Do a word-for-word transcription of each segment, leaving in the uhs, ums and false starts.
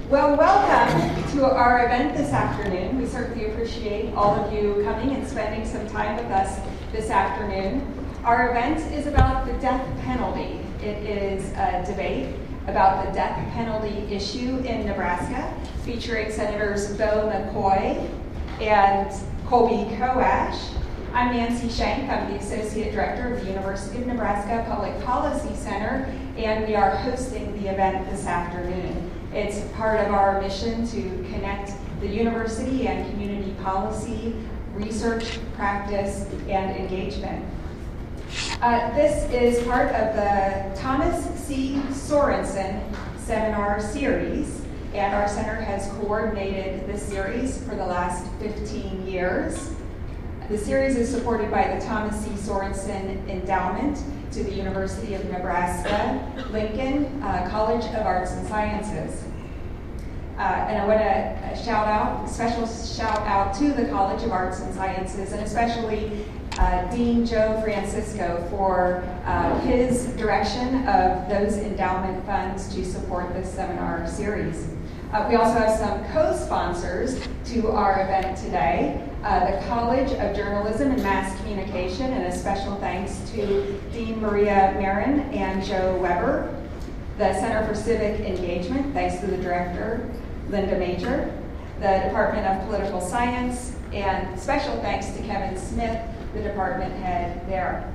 Well, welcome to our event this afternoon. We certainly appreciate all of you coming and spending some time with us this afternoon. Our event is about the death penalty. It is a debate about the death penalty issue in Nebraska, featuring Senators Beau McCoy and Colby Koash. I'm Nancy Shank. I'm the Associate Director of the University of Nebraska Public Policy Center, and we are hosting the event this afternoon. It's part of our mission to connect the university and community policy, research, practice, and engagement. Uh, this is part of the Thomas C. Sorensen Seminar Series, and our center has coordinated this series for the last fifteen years. The series is supported by the Thomas C. Sorensen Endowment to the University of Nebraska, Lincoln uh, College of Arts and Sciences. Uh, and I want to shout out, special shout out to the College of Arts and Sciences, and especially uh, Dean Joe Francisco for uh, his direction of those endowment funds to support this seminar series. Uh, we also have some co-sponsors to our event today. Uh, the College of Journalism and Mass Communication, and a special thanks to Dean Maria Marin and Joe Weber. The Center for Civic Engagement, thanks to the director, Linda Major. The Department of Political Science, and special thanks to Kevin Smith, the department head there.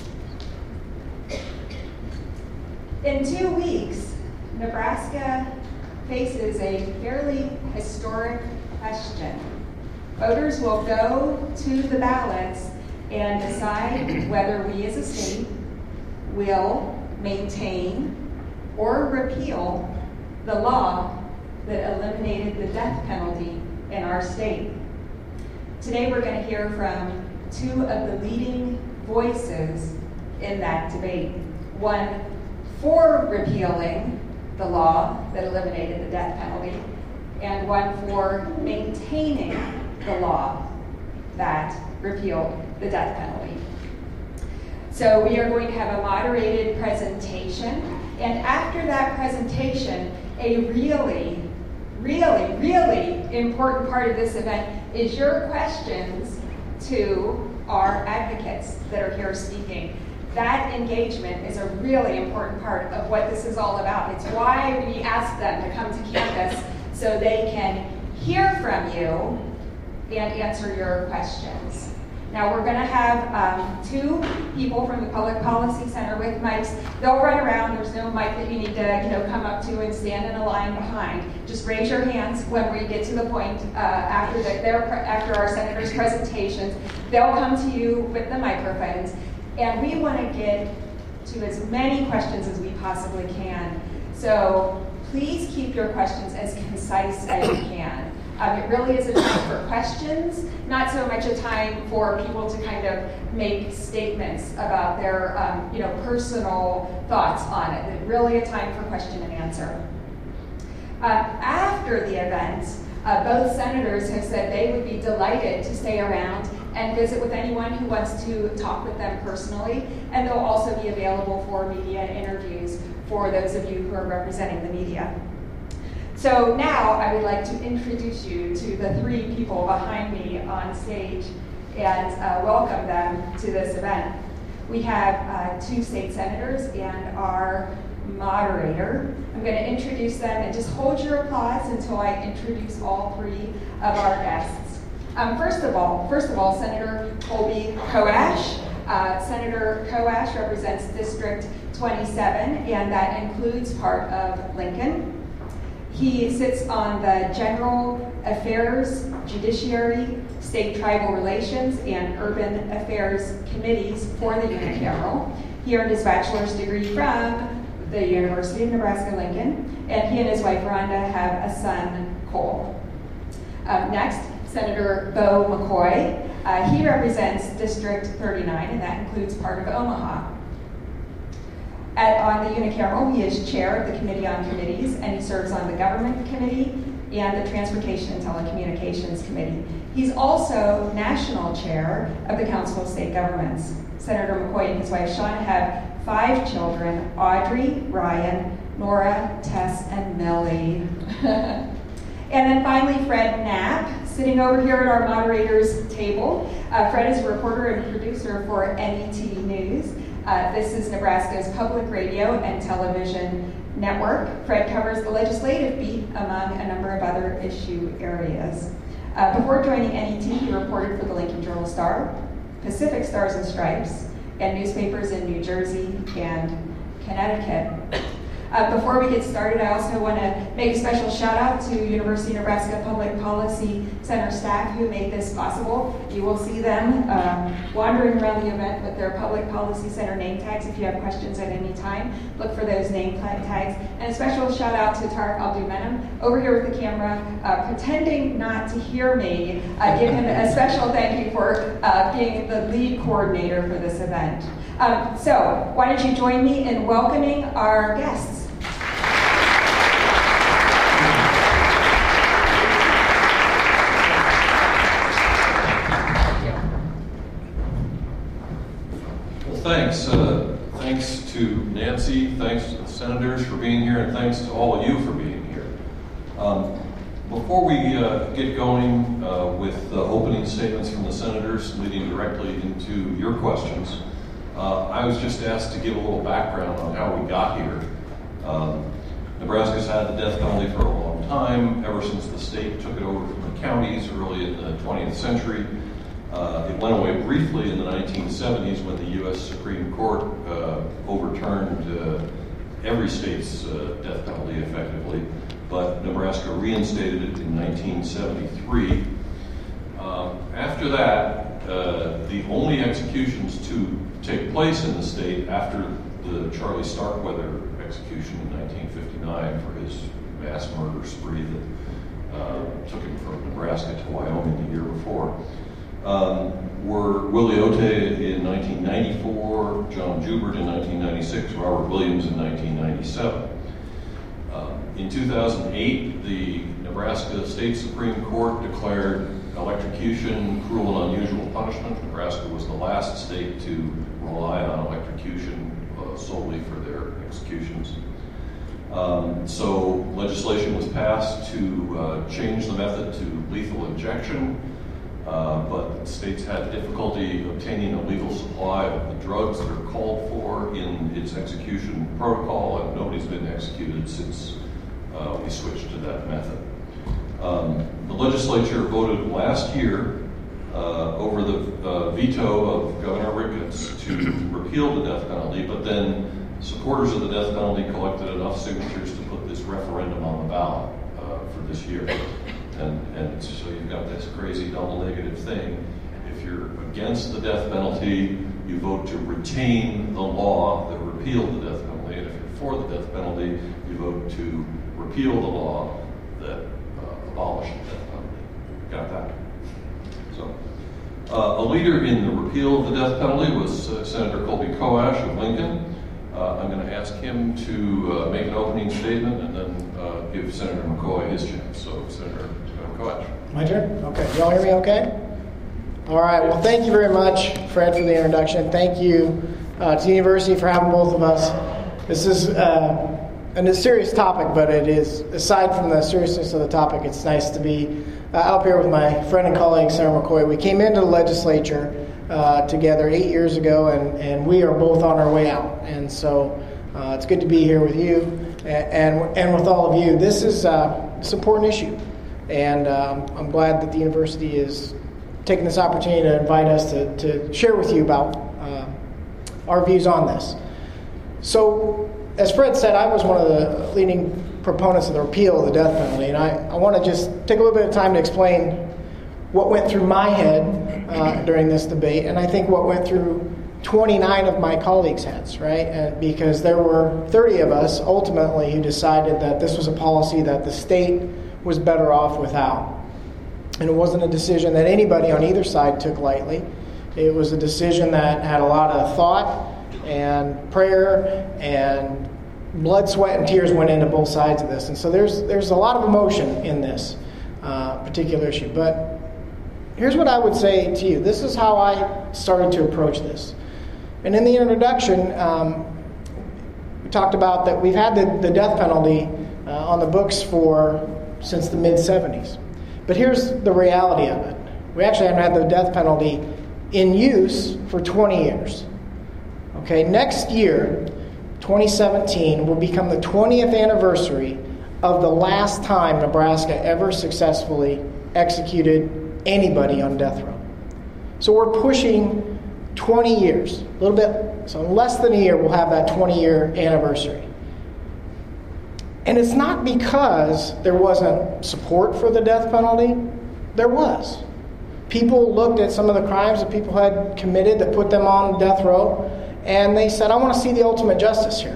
In two weeks, Nebraska faces a fairly historic question. Voters will go to the ballots and decide whether we as a state will maintain or repeal the law that eliminated the death penalty in our state. Today we're going to hear from two of the leading voices in that debate. One for repealing the law that eliminated the death penalty, and one for maintaining the law that repealed the death penalty. So we are going to have a moderated presentation, and after that presentation, a really, really, really important part of this event is your questions to our advocates that are here speaking. That engagement is a really important part of what this is all about. It's why we ask them to come to campus so they can hear from you and answer your questions. Now we're going to have um, two people from the Public Policy Center with mics. They'll run around. There's no mic that you need to you know, come up to and stand in a line behind. Just raise your hands when we get to the point uh, after, the, their, after our senators' presentations. They'll come to you with the microphones. And we want to get to as many questions as we possibly can. So please keep your questions as concise as you can. Um, it really is a time for questions, not so much a time for people to kind of make statements about their um, you know, personal thoughts on it. It's really a time for question and answer. Uh, after the event, uh, both senators have said they would be delighted to stay around and visit with anyone who wants to talk with them personally, and they'll also be available for media interviews for those of you who are representing the media. So now I would like to introduce you to the three people behind me on stage and uh, welcome them to this event. We have uh, two state senators and our moderator. I'm going to introduce them, and just hold your applause until I introduce all three of our guests. Um, first of all, first of all, Senator Colby Koash. Uh, Senator Koash represents District twenty-seven, and that includes part of Lincoln. He sits on the General Affairs, Judiciary, State Tribal Relations, and Urban Affairs Committees for the Unicameral. He earned his bachelor's degree from the University of Nebraska-Lincoln, and he and his wife Rhonda have a son, Cole. Um, next, Senator Beau McCoy. Uh, he represents District thirty-nine, and that includes part of Omaha. At, on the Unicameral, he is chair of the Committee on Committees, and he serves on the Government Committee and the Transportation and Telecommunications Committee. He's also national chair of the Council of State Governments. Senator McCoy and his wife Shauna have five children: Audrey, Ryan, Nora, Tess, and Millie. And then finally, Fred Knapp, sitting over here at our moderator's table. Uh, Fred is a reporter and producer for N E T News. Uh, this is Nebraska's public radio and television network. Fred covers the legislative beat among a number of other issue areas. Uh, before joining N E T, he reported for the Lincoln Journal-Star, Pacific Stars and Stripes, and newspapers in New Jersey and Connecticut. Uh, before we get started, I also want to make a special shout out to University of Nebraska Public Policy Center staff who made this possible. You will see them um, wandering around the event with their Public Policy Center name tags. If you have questions at any time, look for those name tags. And a special shout out to Tarek Abdulmenem over here with the camera, uh, pretending not to hear me. Uh, give him a special thank you for uh, being the lead coordinator for this event. Um, so, why don't you join me in welcoming our guests? Thanks. Uh, thanks to Nancy, thanks to the senators for being here, and thanks to all of you for being here. Um, before we uh, get going uh, with the opening statements from the senators leading directly into your questions, uh, I was just asked to give a little background on how we got here. Um, Nebraska's had the death penalty for a long time, ever since the state took it over from the counties early in the twentieth century. Uh, it went away briefly in the nineteen seventies when the U S Supreme Court uh, overturned uh, every state's uh, death penalty effectively, but Nebraska reinstated it in nineteen seventy-three. Um, after that, uh, the only executions to take place in the state after the Charlie Starkweather execution in nineteen fifty-nine for his mass murder spree that uh, took him from Nebraska to Wyoming the year before, Um, were Willie Otte in nineteen ninety-four, John Joubert in nineteen ninety-six, Robert Williams in nineteen ninety-seven. Uh, in two thousand eight, the Nebraska State Supreme Court declared electrocution cruel and unusual punishment. Nebraska was the last state to rely on electrocution uh, solely for their executions. Um, so legislation was passed to uh, change the method to lethal injection. Uh, but states had difficulty obtaining a legal supply of the drugs that are called for in its execution protocol, and nobody's been executed since uh, we switched to that method. Um, the legislature voted last year uh, over the uh, veto of Governor Ricketts to repeal the death penalty, but then supporters of the death penalty collected enough signatures to put this referendum on the ballot uh, for this year. And, and so you've got this crazy double negative thing. If you're against the death penalty, you vote to retain the law that repealed the death penalty. And if you're for the death penalty, you vote to repeal the law that uh, abolished the death penalty. Got that? So, uh, a leader in the repeal of the death penalty was uh, Senator Colby Koash of Lincoln. Uh, I'm going to ask him to uh, make an opening statement and then uh, give Senator McCoy his chance. So, Senator McCoy. My turn? Okay. You all hear me okay? All right. Well, thank you very much, Fred, for the introduction. Thank you uh, to the university for having both of us. This is uh, a serious topic, but it is, aside from the seriousness of the topic, it's nice to be uh, up here with my friend and colleague, Senator McCoy. We came into the legislature Uh, together eight years ago, and, and we are both on our way out. And so uh, it's good to be here with you and and, and with all of you. This is uh, it's an important issue, and um, I'm glad that the university is taking this opportunity to invite us to, to share with you about uh, our views on this. So, as Fred said, I was one of the leading proponents of the repeal of the death penalty, and I, I want to just take a little bit of time to explain what went through my head uh, during this debate, and I think what went through twenty-nine of my colleagues' heads, right? And because there were thirty of us ultimately who decided that this was a policy that the state was better off without. And it wasn't a decision that anybody on either side took lightly. It was a decision that had a lot of thought and prayer, and blood, sweat, and tears went into both sides of this. And so there's there's a lot of emotion in this uh, particular issue. But here's what I would say to you. This is how I started to approach this. And in the introduction, um, talked about that we've had the, the death penalty uh, on the books for since the mid seventies. But here's the reality of it. We actually haven't had the death penalty in use for twenty years. Okay, next year, twenty seventeen, will become the twentieth anniversary of the last time Nebraska ever successfully executed anybody on death row. So we're pushing twenty years, a little bit, so in less than a year we'll have that twenty-year anniversary. And it's not because there wasn't support for the death penalty. There was. People looked at some of the crimes that people had committed that put them on death row, and they said, I want to see the ultimate justice here.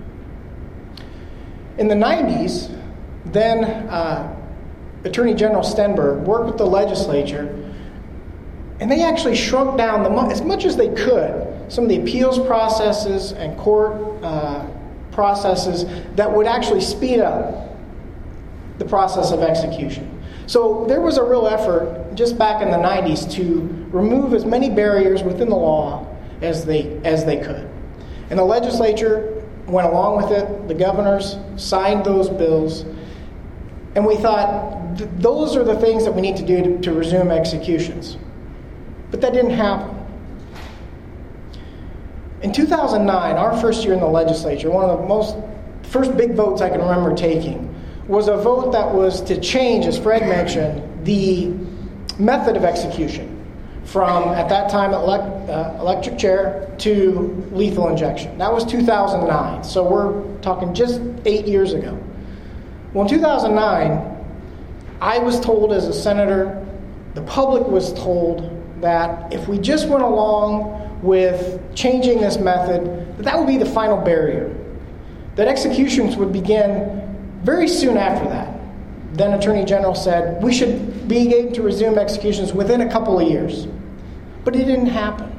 In the nineties, then uh, Attorney General Stenberg worked with the legislature, and they actually shrunk down, the as much as they could, some of the appeals processes and court uh, processes that would actually speed up the process of execution. So there was a real effort just back in the nineties to remove as many barriers within the law as they as they could. And the legislature went along with it. The governors signed those bills. And we thought, th- those are the things that we need to do to, to resume executions. But that didn't happen. In two thousand nine, our first year in the legislature, one of the most first big votes I can remember taking was a vote that was to change, as Fred mentioned, the method of execution from, at that time, elect, uh, electric chair to lethal injection. That was two thousand nine, so we're talking just eight years ago. Well, in two thousand nine, I was told as a senator, the public was told that if we just went along with changing this method, that that would be the final barrier. That executions would begin very soon after that. Then Attorney General said we should be able to resume executions within a couple of years. But it didn't happen.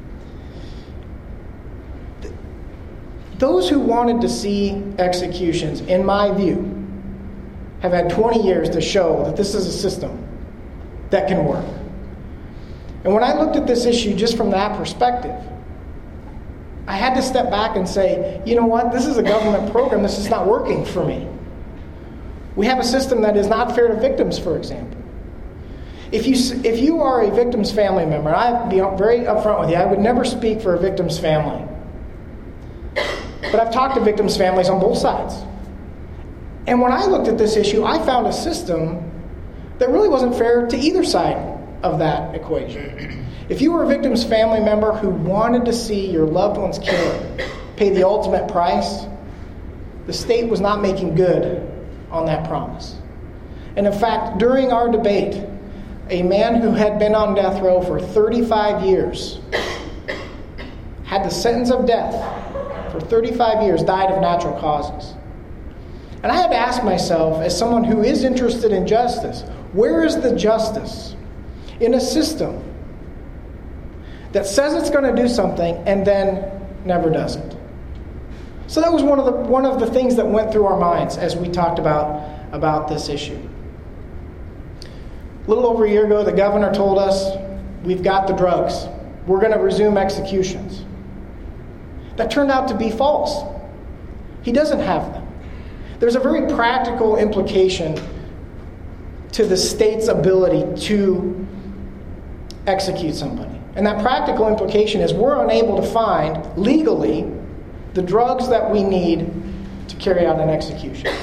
Those who wanted to see executions, in my view, have had twenty years to show that this is a system that can work. And when I looked at this issue just from that perspective, I had to step back and say, you know what, this is a government program, this is not working for me. We have a system that is not fair to victims, for example. If you if you are a victim's family member, and I'll be very upfront with you, I would never speak for a victim's family. But I've talked to victims' families on both sides. And when I looked at this issue, I found a system that really wasn't fair to either side of that equation. If you were a victim's family member who wanted to see your loved one's killer pay the ultimate price, the state was not making good on that promise. And in fact, during our debate, a man who had been on death row for thirty-five years, had the sentence of death for thirty-five years, died of natural causes. And I had to ask myself, as someone who is interested in justice, where is the justice in a system that says it's going to do something and then never does it? So that was one of the one of the things that went through our minds as we talked about, about this issue. A little over a year ago, the governor told us, we've got the drugs. We're going to resume executions. That turned out to be false. He doesn't have them. There's a very practical implication to the state's ability to execute somebody. And that practical implication is we're unable to find legally the drugs that we need to carry out an execution.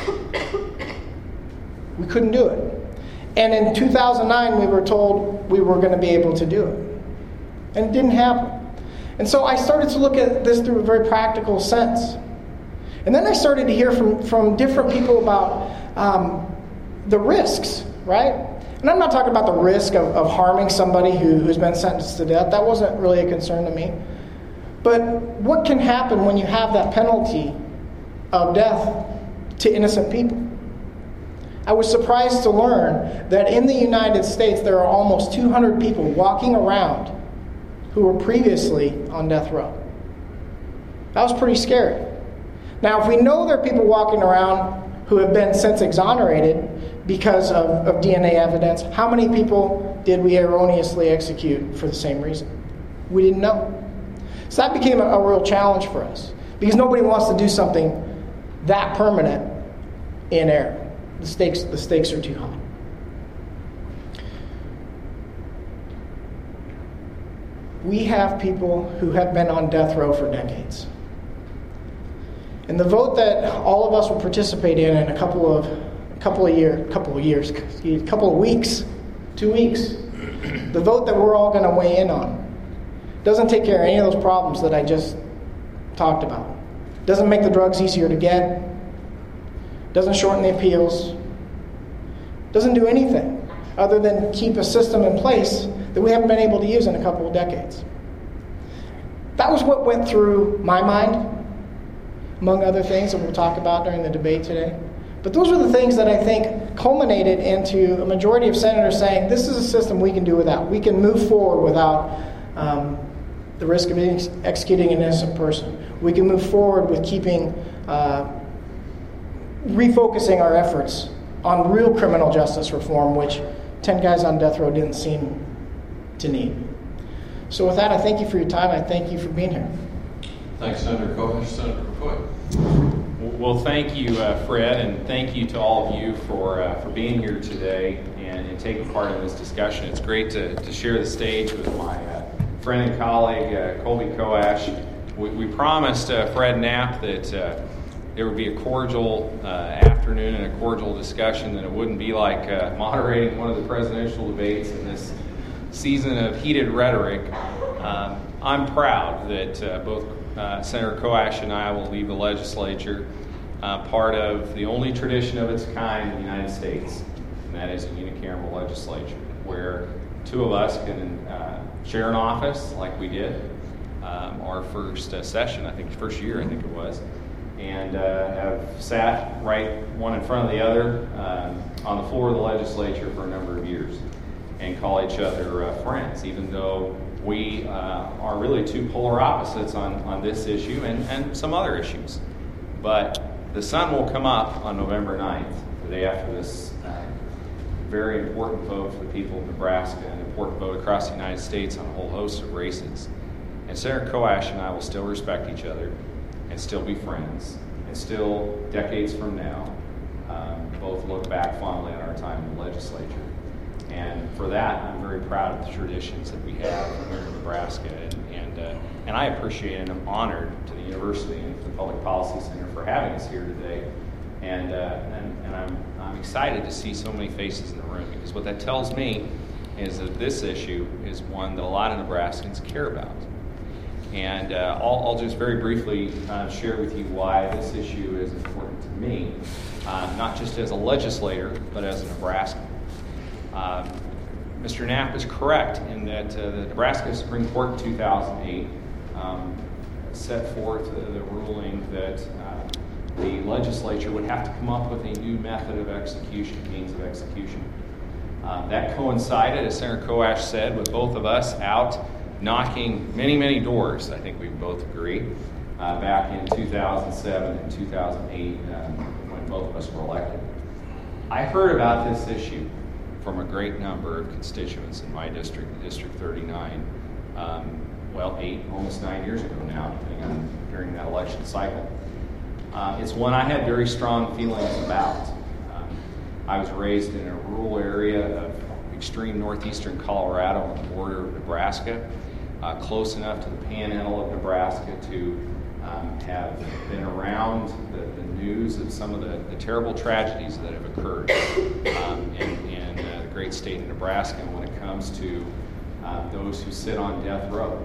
We couldn't do it. And in two thousand nine, we were told we were going to be able to do it. And it didn't happen. And so I started to look at this through a very practical sense. And then I started to hear from, from different people about um, the risks, right? And I'm not talking about the risk of, of harming somebody who, who's been sentenced to death. That wasn't really a concern to me. But what can happen when you have that penalty of death to innocent people? I was surprised to learn that in the United States there are almost two hundred people walking around who were previously on death row. That was pretty scary. Now, if we know there are people walking around who have been since exonerated because of, of D N A evidence, how many people did we erroneously execute for the same reason? We didn't know. So that became a, a real challenge for us. because nobody wants to do something that permanent in air. The stakes, the stakes are too high. We have people who have been on death row for decades. And the vote that all of us will participate in in a couple of a couple of year, couple of years, a couple of weeks, two weeks, the vote that we're all going to weigh in on doesn't take care of any of those problems that I just talked about. Doesn't make the drugs easier to get. Doesn't shorten the appeals. Doesn't do anything other than keep a system in place that we haven't been able to use in a couple of decades. That was what went through my mind, among other things that we'll talk about during the debate today. But those were the things that I think culminated into a majority of senators saying, this is a system we can do without. We can move forward without um, the risk of ex- executing an innocent person. We can move forward with keeping, uh, refocusing our efforts on real criminal justice reform, which ten guys on death row didn't seem to need. So with that, I thank you for your time. I thank you for being here. Thanks, Senator Kovash. Senator McCoy. Well, thank you, uh, Fred, and thank you to all of you for uh, for being here today and, and taking part in this discussion. It's great to, to share the stage with my uh, friend and colleague, uh, Colby Koash. We, we promised uh, Fred Knapp that uh, there would be a cordial uh, afternoon and a cordial discussion, that it wouldn't be like uh, moderating one of the presidential debates in this season of heated rhetoric. Um, I'm proud that uh, both uh, Senator Koash and I will leave the legislature uh, part of the only tradition of its kind in the United States, and that is a unicameral legislature, where two of us can uh, share an office like we did um, our first uh, session, I think first year I think it was, and uh, have sat right one in front of the other um, on the floor of the legislature for a number of years and call each other uh, friends, even though we uh, are really two polar opposites on, on this issue and, and some other issues. But the sun will come up on November ninth, the day after this uh, very important vote for the people of Nebraska, an important vote across the United States on a whole host of races. And Senator Koash and I will still respect each other and still be friends, and still, decades from now, um, both look back fondly on our time in the legislature. And for that, I'm very proud of the traditions that we have here in Nebraska, and and, uh, and I appreciate and I'm honored to the university and to the Public Policy Center for having us here today. And uh, and, and I'm I'm excited to see so many faces in the room, because what that tells me is that this issue is one that a lot of Nebraskans care about. And uh, I'll, I'll just very briefly uh, share with you why this issue is important to me, uh, not just as a legislator, but as a Nebraskan. Uh, Mister Knapp is correct in that uh, the Nebraska Supreme Court in two thousand eight um, set forth uh, the ruling that uh, the legislature would have to come up with a new method of execution, means of execution. Uh, that coincided, as Senator Koash said, with both of us out knocking many, many doors, I think we both agree, uh, back in two thousand seven and two thousand eight um, when both of us were elected. I heard about this issue from a great number of constituents in my district, District thirty-nine, um, well, eight, almost nine years ago now, depending on during that election cycle. Uh, it's one I had very strong feelings about. Um, I was raised in a rural area of extreme northeastern Colorado on the border of Nebraska, uh, close enough to the panhandle of Nebraska to um, have been around the, the news of some of the, the terrible tragedies that have occurred um, in, in uh, the great state of Nebraska when it comes to uh, those who sit on death row.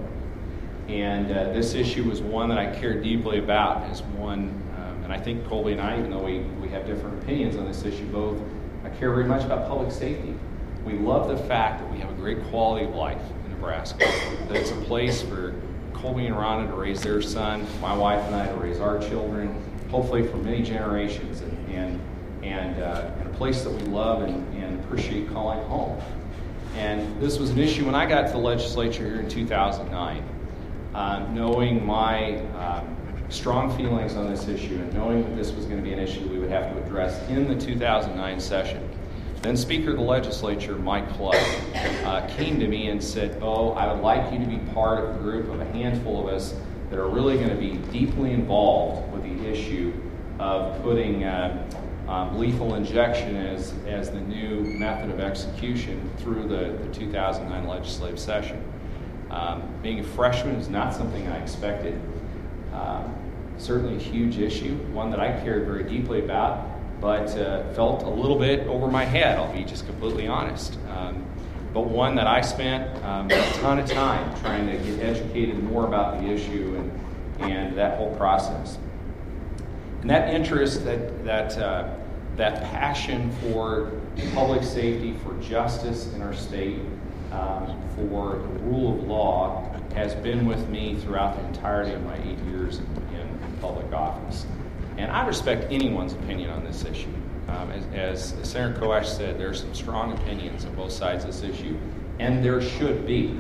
And uh, this issue was one that I cared deeply about, as one, um, and I think Colby and I, even though we, we have different opinions on this issue, both I care very much about public safety. We love the fact that we have a great quality of life in Nebraska, that it's a place for Colby and Rhonda to raise their son, my wife and I to raise our children, hopefully for many generations, and and, and, uh, and a place that we love and, and appreciate calling home. And this was an issue when I got to the legislature here in two thousand nine, uh, knowing my um, strong feelings on this issue and knowing that this was going to be an issue we would have to address in the two thousand nine session. Then Speaker of the Legislature, Mike Flood, uh, came to me and said, oh, I would like you to be part of a group of a handful of us that are really going to be deeply involved with the issue of putting uh, um, lethal injection as, as the new method of execution through the, the two thousand nine legislative session. Um, being a freshman is not something I expected. Um, certainly a huge issue, one that I cared very deeply about, but uh, felt a little bit over my head, I'll be just completely honest. Um, but one that I spent um, a ton of time trying to get educated more about the issue and, and that whole process. And that interest, that that uh, that passion for public safety, for justice in our state, um, for the rule of law, has been with me throughout the entirety of my eight years in, in public office. And I respect anyone's opinion on this issue. Um, as, as Senator Koash said, there are some strong opinions on both sides of this issue, and there should be,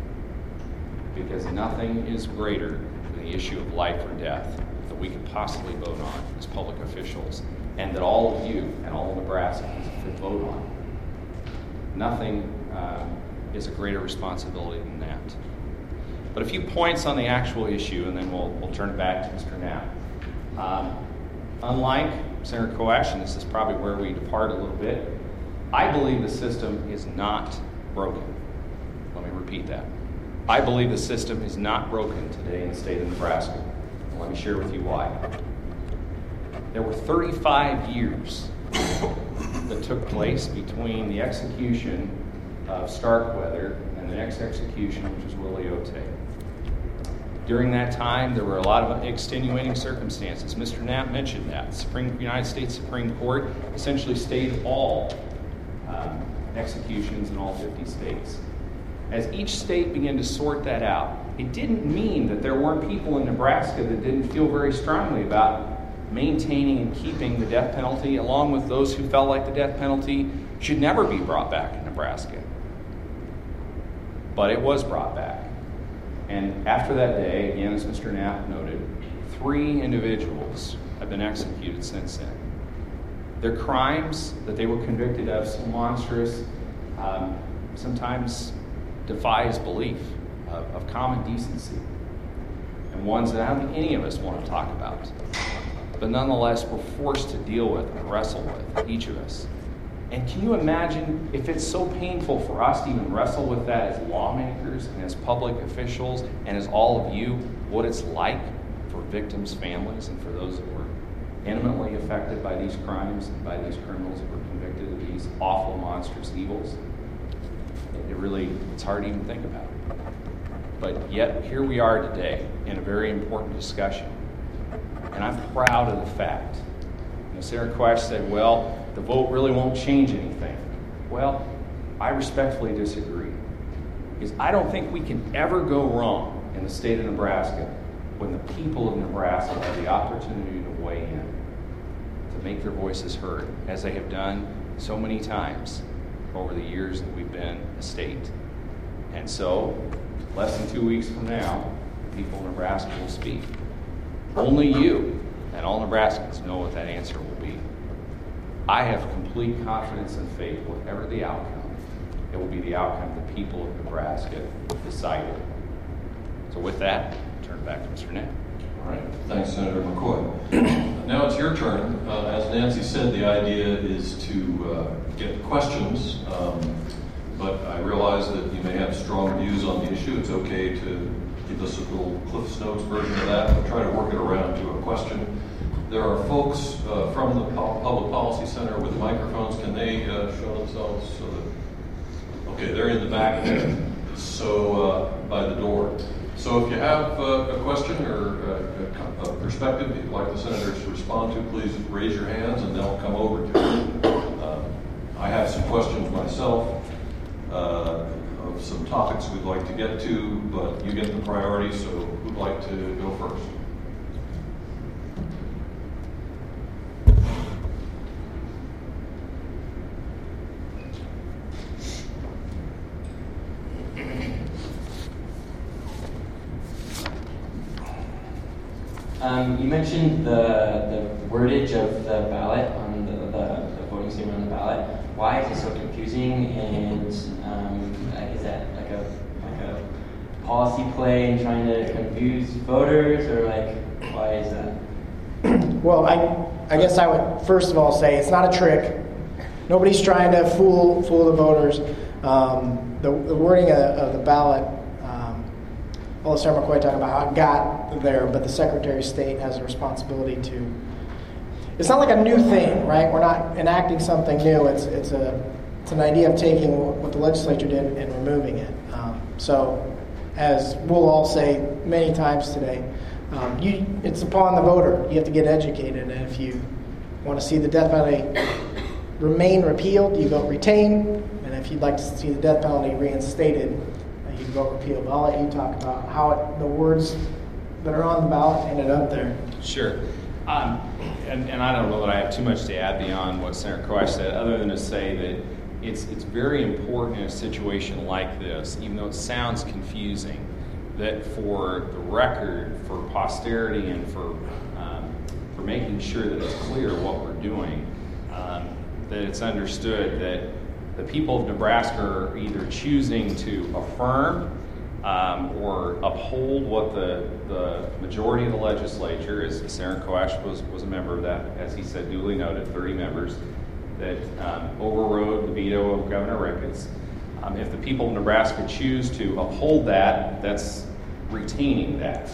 because nothing is greater than the issue of life or death that we could possibly vote on as public officials, and that all of you and all Nebraskans could vote on. Nothing um, is a greater responsibility than that. But a few points on the actual issue, and then we'll, we'll turn it back to Mister Knapp. Um, unlike Senator Koash, and this is probably where we depart a little bit, I believe the system is not broken. Let me repeat that. I believe the system is not broken today in the state of Nebraska. And let me share with you why. There were thirty-five years that took place between the execution of Starkweather and the next execution, which was Willie Otay. During that time, there were a lot of extenuating circumstances. Mister Knapp mentioned that. The Supreme, United States Supreme Court essentially stayed all um, executions in all fifty states. As each state began to sort that out, it didn't mean that there weren't people in Nebraska that didn't feel very strongly about maintaining and keeping the death penalty, along with those who felt like the death penalty should never be brought back in Nebraska. But it was brought back. And after that day, again, as Mister Knapp noted, three individuals have been executed since then. Their crimes that they were convicted of, so monstrous, um, sometimes defies belief of, of common decency, and ones that I don't think any of us want to talk about. But nonetheless, we're forced to deal with and wrestle with, each of us. And can you imagine if it's so painful for us to even wrestle with that as lawmakers and as public officials and as all of you, what it's like for victims' families and for those that were intimately affected by these crimes and by these criminals that were convicted of these awful, monstrous evils? It really, it's hard to even think about. But yet, here we are today in a very important discussion. And I'm proud of the fact. You know, Senator Koash said, well, the vote really won't change anything. Well, I respectfully disagree. Because I don't think we can ever go wrong in the state of Nebraska when the people of Nebraska have the opportunity to weigh in, to make their voices heard, as they have done so many times over the years that we've been a state. And so, less than two weeks from now, the people of Nebraska will speak. Only you and all Nebraskans know what that answer will be. I have complete confidence and faith, whatever the outcome, it will be the outcome the people of Nebraska decided. So with that, I'll turn it back to Mister Knapp. All right. Thanks, Senator McCoy. Now it's your turn. Uh, as Nancy said, the idea is to uh, get questions, um, but I realize that you may have strong views on the issue. It's okay to give us a little Cliff's Notes version of that. We'll try to work it around to a question. There are folks uh, from the Public Policy Center with microphones. Can they uh, show themselves? So that, okay, they're in the back there, so uh, by the door. So if you have uh, a question or a, a perspective you'd like the senators to respond to, please raise your hands and they'll come over to you. Uh, I have some questions myself uh, of some topics we'd like to get to, but you get the priority, so who'd like to go first? Um, you mentioned the, the wordage of the ballot on the, the, the voting statement on the ballot. Why is it so confusing? And um, is that like a like a policy play in trying to confuse voters, or like, why is that? Well, I, I guess I would first of all say it's not a trick. Nobody's trying to fool fool the voters. Um, the, the wording of, of the ballot, um, well, Sarah McCoy talking about how it got there, but the Secretary of State has a responsibility to. It's not like a new thing, right? We're not enacting something new. It's it's a it's an idea of taking what the legislature did and removing it. Um, so, as we'll all say many times today, um, you, it's upon the voter. You have to get educated, and if you want to see the death penalty remain repealed, you vote retain, and if you'd like to see the death penalty reinstated, uh, you vote repeal. But I'll let you talk about how it, the words that are on the ballot ended up there. Sure. Um, and, and I don't know that I have too much to add beyond what Senator Koash said, other than to say that it's it's very important in a situation like this, even though it sounds confusing, that for the record, for posterity, and for um, for making sure that it's clear what we're doing, um, that it's understood that the people of Nebraska are either choosing to affirm um, or uphold what the, the majority of the legislature, as Senator Koash was, was a member of that, as he said, duly noted, thirty members, that um, overrode the veto of Governor Ricketts. Um, if the people of Nebraska choose to uphold that, that's retaining that.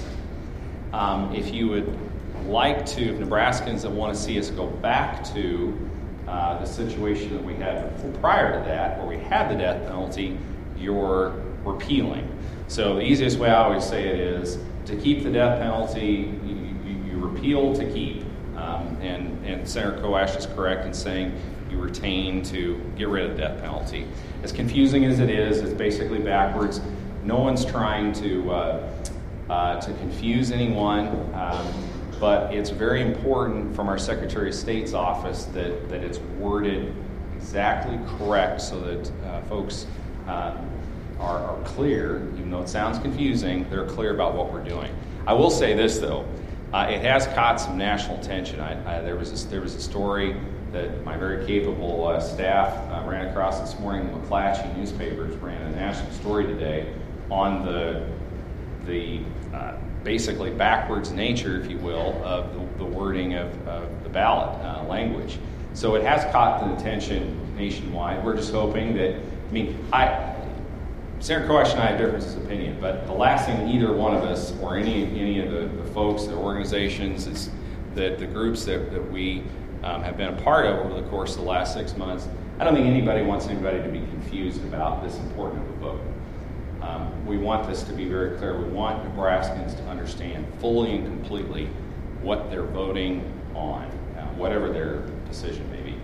Um, if you would like to, if Nebraskans that want to see us go back to uh, the situation that we had prior to that, where we had the death penalty, you're repealing. So the easiest way I always say it is, to keep the death penalty, you, you, you repeal to keep. Um, and, and Senator Koash is correct in saying you retain to get rid of the death penalty. As confusing as it is, it's basically backwards. No one's trying to uh, uh, to confuse anyone, um, but it's very important from our Secretary of State's office that, that it's worded exactly correct so that uh, folks uh, are, are clear, even though it sounds confusing, they're clear about what we're doing. I will say this, though. Uh, it has caught some national attention. I, I, there was a, there was a story that my very capable uh, staff uh, ran across this morning. The McClatchy newspapers ran a national story today on the the uh, basically backwards nature, if you will, of the, the wording of, of the ballot uh, language. So it has caught the attention nationwide. We're just hoping that. I mean, I. Senator Koash and I have differences of opinion, but the last thing either one of us or any any of the, the folks, the organizations, is that the groups that, that we um, have been a part of over the course of the last six months, I don't think anybody wants anybody to be confused about this important of a vote. Um, we want this to be very clear. We want Nebraskans to understand fully and completely what they're voting on, uh, whatever their decision may be.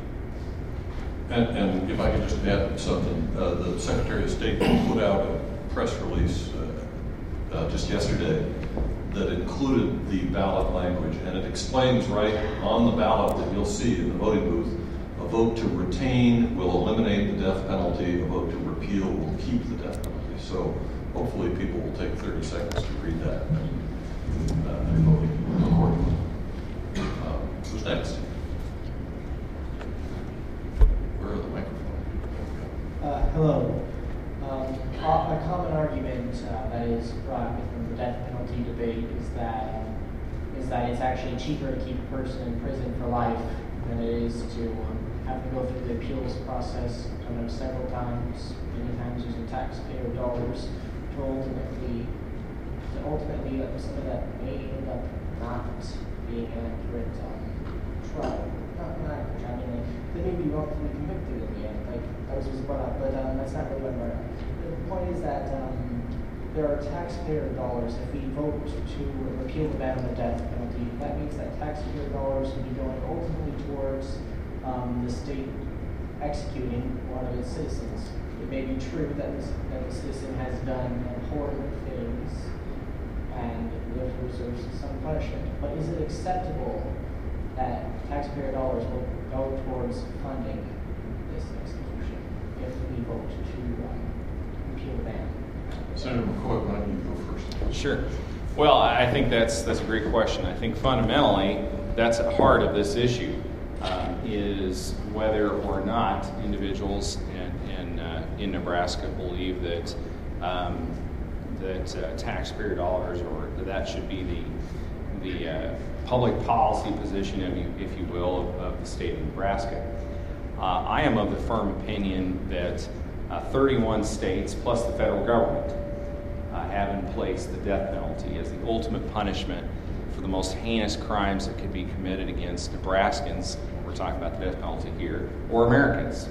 And, and if I could just add something, uh, the Secretary of State put out a press release uh, uh, just yesterday that included the ballot language, and it explains right on the ballot that you'll see in the voting booth, a vote to retain will eliminate the death penalty, a vote to repeal will keep the death penalty. So hopefully people will take thirty seconds to read that and, uh, and vote accordingly. Uh, who's next? The microphone. Uh, hello. Um, a common argument uh, that is brought within the death penalty debate is that um, is that it's actually cheaper to keep a person in prison for life than it is to um, have to go through the appeals process, sometimes several times, many times using taxpayer dollars to ultimately to ultimately uh, something that may end up not being an accurate um, trial. Not, not accurate trial. I mean, like, they may be wrongfully convicted in the end, like that was just brought up, but um, that's not really what I'm brought up. The point is that um, there are taxpayer dollars. If we vote to repeal the ban on the death penalty, that means that taxpayer dollars will be going ultimately towards um, the state executing one of its citizens. It may be true that, this, that the citizen has done horrible things and therefore deserves some punishment, but is it acceptable that taxpayer dollars will go towards funding this execution if we vote to um, repeal the ban? Senator McCoy, why don't you go first? Sure. Well, I think that's that's a great question. I think fundamentally that's at the heart of this issue, uh, is whether or not individuals in in, uh, in Nebraska believe that um, that uh, taxpayer dollars, or that, that should be the the uh, public policy position, if you, if you will, of, of the state of Nebraska. Uh, I am of the firm opinion that uh, thirty-one states plus the federal government uh, have in place the death penalty as the ultimate punishment for the most heinous crimes that could be committed against Nebraskans. We're talking about the death penalty here, or Americans.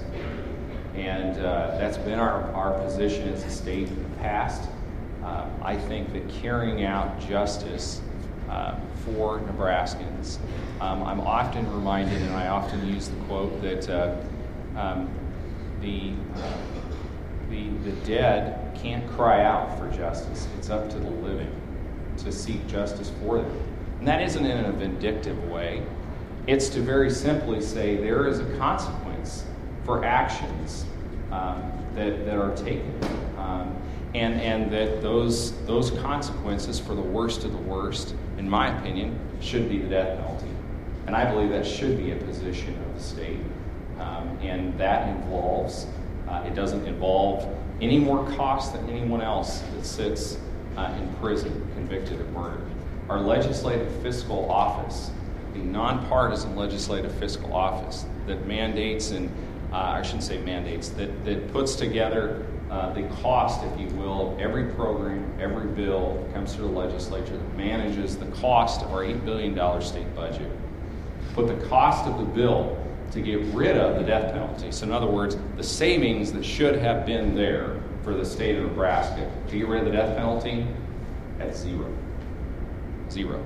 And uh, that's been our, our position as a state in the past. Uh, I think that carrying out justice uh, for Nebraskans, um, I'm often reminded, and I often use the quote, that uh, um, the, uh, the, the dead can't cry out for justice. It's up to the living to seek justice for them. And that isn't in a vindictive way. It's to very simply say there is a consequence for actions um, that, that are taken. Um, and and that those those consequences for the worst of the worst, in my opinion, should be the death penalty. And I believe that should be a position of the state. Um, and that involves, uh, it doesn't involve any more cost than anyone else that sits uh, in prison convicted of murder. Our legislative fiscal office, the nonpartisan legislative fiscal office that mandates and uh, I shouldn't say mandates, that, that puts together uh, the cost, if you will, of every program, every bill that comes to the legislature, that manages the cost of our eight billion dollars state budget, put the cost of the bill to get rid of the death penalty. So in other words, the savings that should have been there for the state of Nebraska to get rid of the death penalty at zero. Zero.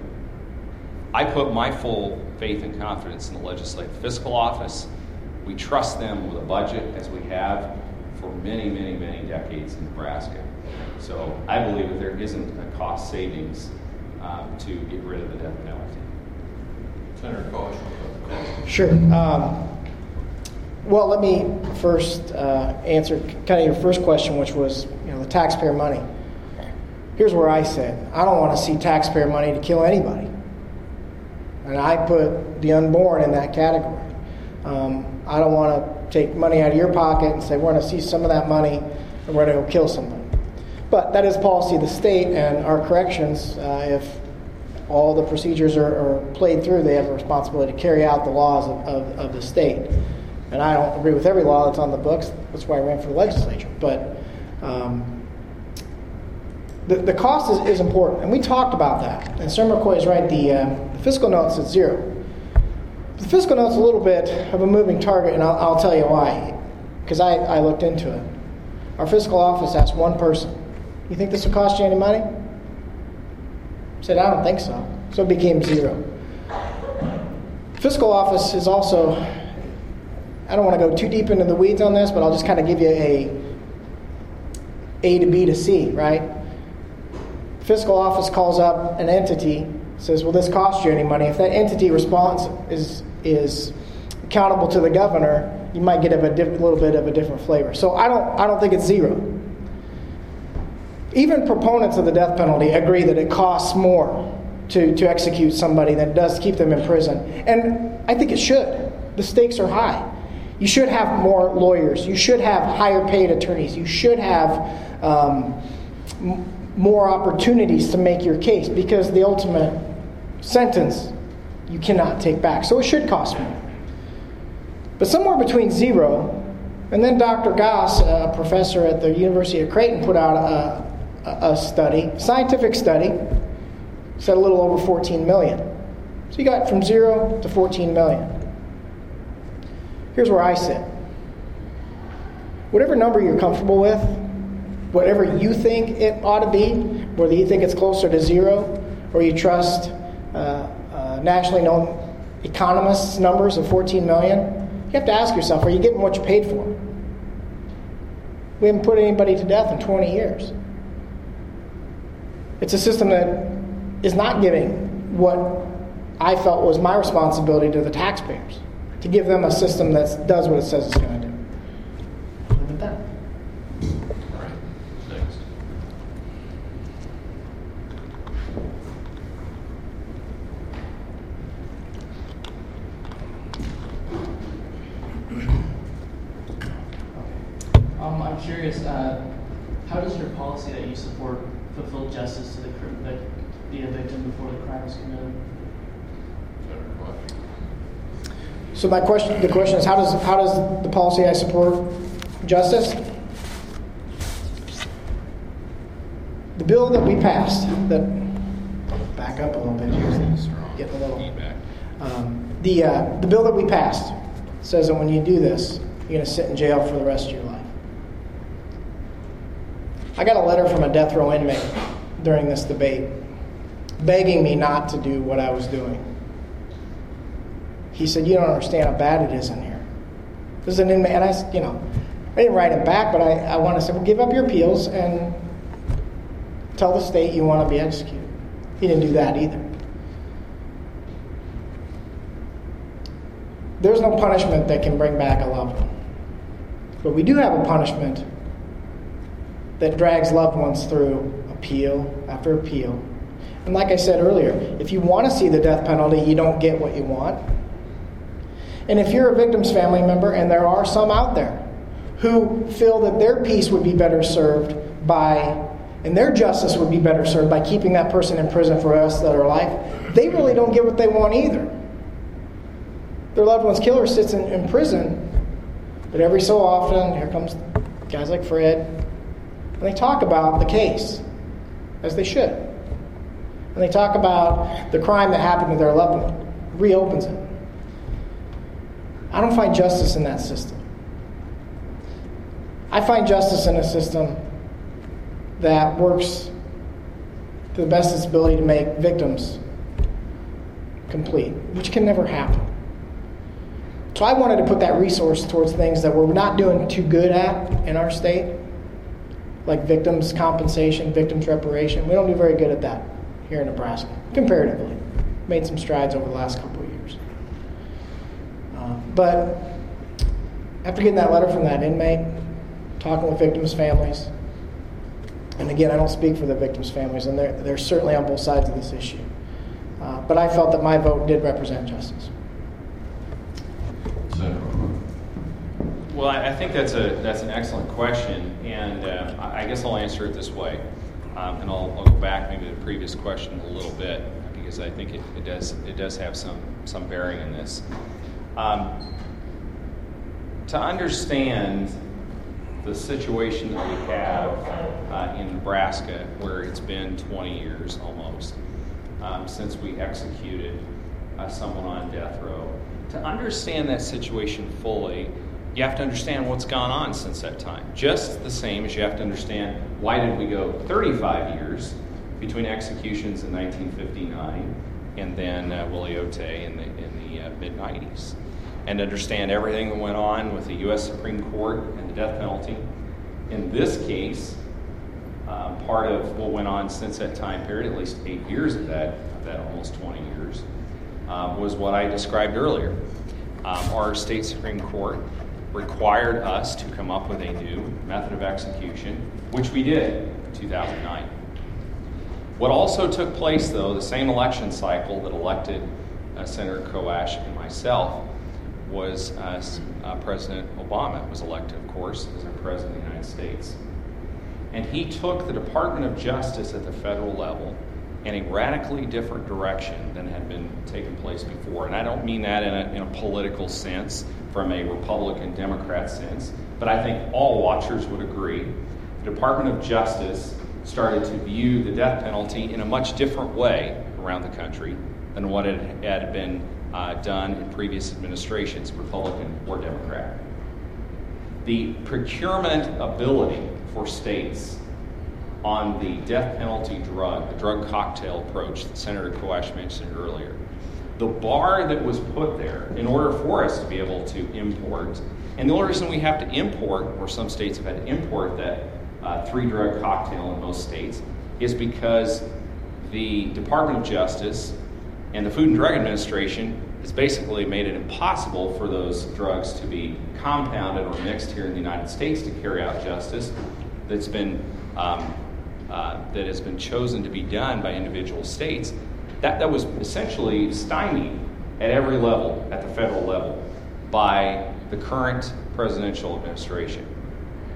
I put my full faith and confidence in the legislative fiscal office. We trust them with a budget, as we have for many, many, many decades in Nebraska. So I believe that there isn't a cost savings um, to get rid of the death penalty. Senator Koch. Sure. Um, well, let me first uh, answer kind of your first question, which was, you know, the taxpayer money. Here's where I said, I don't want to see taxpayer money to kill anybody. And I put the unborn in that category. Um, I don't want to take money out of your pocket and say, we're going to see some of that money and we're going to go kill somebody. But that is policy of the state, and our corrections, uh, if all the procedures are, are played through, they have a responsibility to carry out the laws of, of, of the state. And I don't agree with every law that's on the books. That's why I ran for the legislature. But um, the, the cost is, is important, and we talked about that. And Senator McCoy is right. The, uh, the fiscal note's at zero. The fiscal note's a little bit of a moving target, and I'll, I'll tell you why. Because I, I looked into it. Our fiscal office asked one person, you think this will cost you any money? I said, I don't think so. So it became zero. Fiscal office is also, I don't want to go too deep into the weeds on this, but I'll just kind of give you a A to B to C, right? Fiscal office calls up an entity, says, will this cost you any money? If that entity response is is accountable to the governor, you might get a, a diff- little bit of a different flavor. So I don't I don't think it's zero. Even proponents of the death penalty agree that it costs more to, to execute somebody than it does to keep them in prison. And I think it should. The stakes are high. You should have more lawyers. You should have higher paid attorneys. You should have um, m- more opportunities to make your case, because the ultimate sentence you cannot take back. So it should cost more. But somewhere between zero, and then Doctor Goss, a professor at the University of Creighton, put out a, a, a study, a scientific study, said a little over fourteen million. So you got from zero to fourteen million. Here's where I sit. Whatever number you're comfortable with, whatever you think it ought to be, whether you think it's closer to zero or you trust uh, uh, nationally known economists' numbers of fourteen million, you have to ask yourself, are you getting what you paid for? We haven't put anybody to death in twenty years. It's a system that is not giving what I felt was my responsibility to the taxpayers, to give them a system that does what it says it's going to do. I'll leave it at that. All right. Thanks. Um, I'm curious, uh, how does your policy that you support fulfill justice to the, cr- the, the victim before the crime was committed. So my question, the question is, how does how does the policy I support justice? The bill that we passed, that back up a little bit here, getting a little feedback. Um, the uh, the bill that we passed says that when you do this, you're going to sit in jail for the rest of your life. I got a letter from a death row inmate during this debate, begging me not to do what I was doing. He said, "You don't understand how bad it is in here." This is an inmate, and I, you know, I didn't write him back, but I, I want to say, well, give up your appeals and tell the state you want to be executed. He didn't do that either. There's no punishment that can bring back a loved one. But we do have a punishment that drags loved ones through appeal after appeal. And like I said earlier, if you want to see the death penalty, you don't get what you want. And if you're a victim's family member, and there are some out there who feel that their peace would be better served by, and their justice would be better served by keeping that person in prison for the rest of their life, they really don't get what they want either. Their loved one's killer sits in, in prison, but every so often, here comes guys like Fred, and they talk about the case, as they should. And they talk about the crime that happened to their loved one, reopens it. I don't find justice in that system. I find justice in a system that works to the best of its ability to make victims complete, which can never happen. So I wanted to put that resource towards things that we're not doing too good at in our state, like victims' compensation, victims' reparation. We don't do very good at that here in Nebraska, comparatively. Made some strides over the last couple of years. Uh, but after getting that letter from that inmate, talking with victims' families, and again, I don't speak for the victims' families, and they're, they're certainly on both sides of this issue. Uh, but I felt that my vote did represent justice. Well, I think that's a that's an excellent question, and uh, I guess I'll answer it this way, um, and I'll, I'll go back maybe to the previous question a little bit, because I think it, it does it does have some some bearing in this. Um, to understand the situation that we have uh, in Nebraska, where it's been twenty years almost um, since we executed uh, someone on death row, to understand that situation fully, you have to understand what's gone on since that time. Just the same as you have to understand why did we go thirty-five years between executions in nineteen fifty-nine and then uh, Willie Otay in the, in the uh, mid nineties. And understand everything that went on with the U S Supreme Court and the death penalty. In this case, um, part of what went on since that time period, at least eight years of that, of that almost twenty years, um, was what I described earlier. Um, our state Supreme Court required us to come up with a new method of execution, which we did in two thousand nine. What also took place, though, the same election cycle that elected uh, Senator Koash and myself, was uh, uh, President Obama was elected, of course, as our President of the United States. And he took the Department of Justice at the federal level in a radically different direction than had been taking place before. And I don't mean that in a, in a political sense, from a Republican-Democrat sense, but I think all watchers would agree. The Department of Justice started to view the death penalty in a much different way around the country than what it had been uh, done in previous administrations, Republican or Democrat. The procurement ability for states on the death penalty drug, the drug cocktail approach that Senator Koash mentioned earlier, the bar that was put there in order for us to be able to import, and the only reason we have to import, or some states have had to import that uh, three-drug cocktail in most states, is because the Department of Justice and the Food and Drug Administration has basically made it impossible for those drugs to be compounded or mixed here in the United States to carry out justice that's been um, uh, that has been chosen to be done by individual states. That, that was essentially stymied at every level, at the federal level, by the current presidential administration.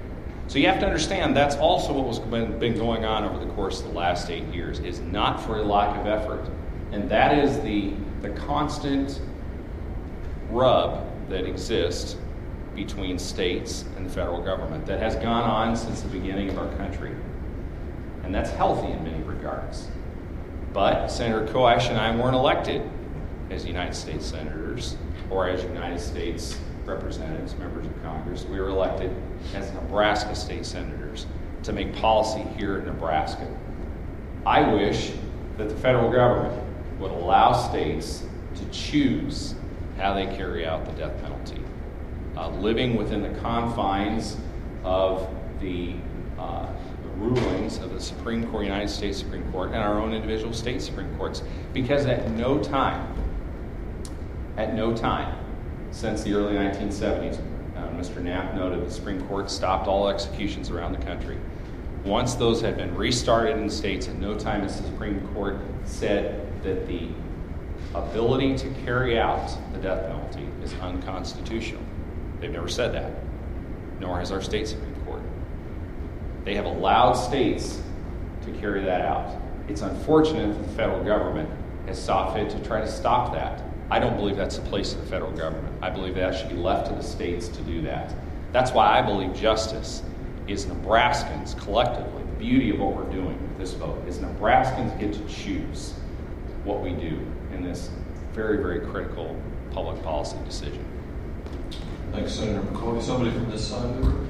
So you have to understand that's also what was been, been going on over the course of the last eight years. Is not for a lack of effort, and that is the the constant rub that exists between states and the federal government that has gone on since the beginning of our country, and that's healthy in many regards. But Senator Koash and I weren't elected as United States senators or as United States representatives, members of Congress. We were elected as Nebraska state senators to make policy here in Nebraska. I wish that the federal government would allow states to choose how they carry out the death penalty, uh, living within the confines of the, uh, the rulings of the Supreme Court, United States Supreme Court, and our own individual state Supreme Courts, because at no time, at no time since the early nineteen seventies, uh, Mister Knapp noted the Supreme Court stopped all executions around the country. Once those had been restarted in states, at no time has the Supreme Court said that the ability to carry out the death penalty is unconstitutional. They've never said that, nor has our state Supreme Court. They have allowed states to carry that out. It's unfortunate that the federal government has saw fit to try to stop that. I don't believe that's the place of the federal government. I believe that should be left to the states to do that. That's why I believe justice is Nebraskans collectively. The beauty of what we're doing with this vote is Nebraskans get to choose what we do in this very, very critical public policy decision. Thanks, Senator McCoy. Somebody from this side of the room?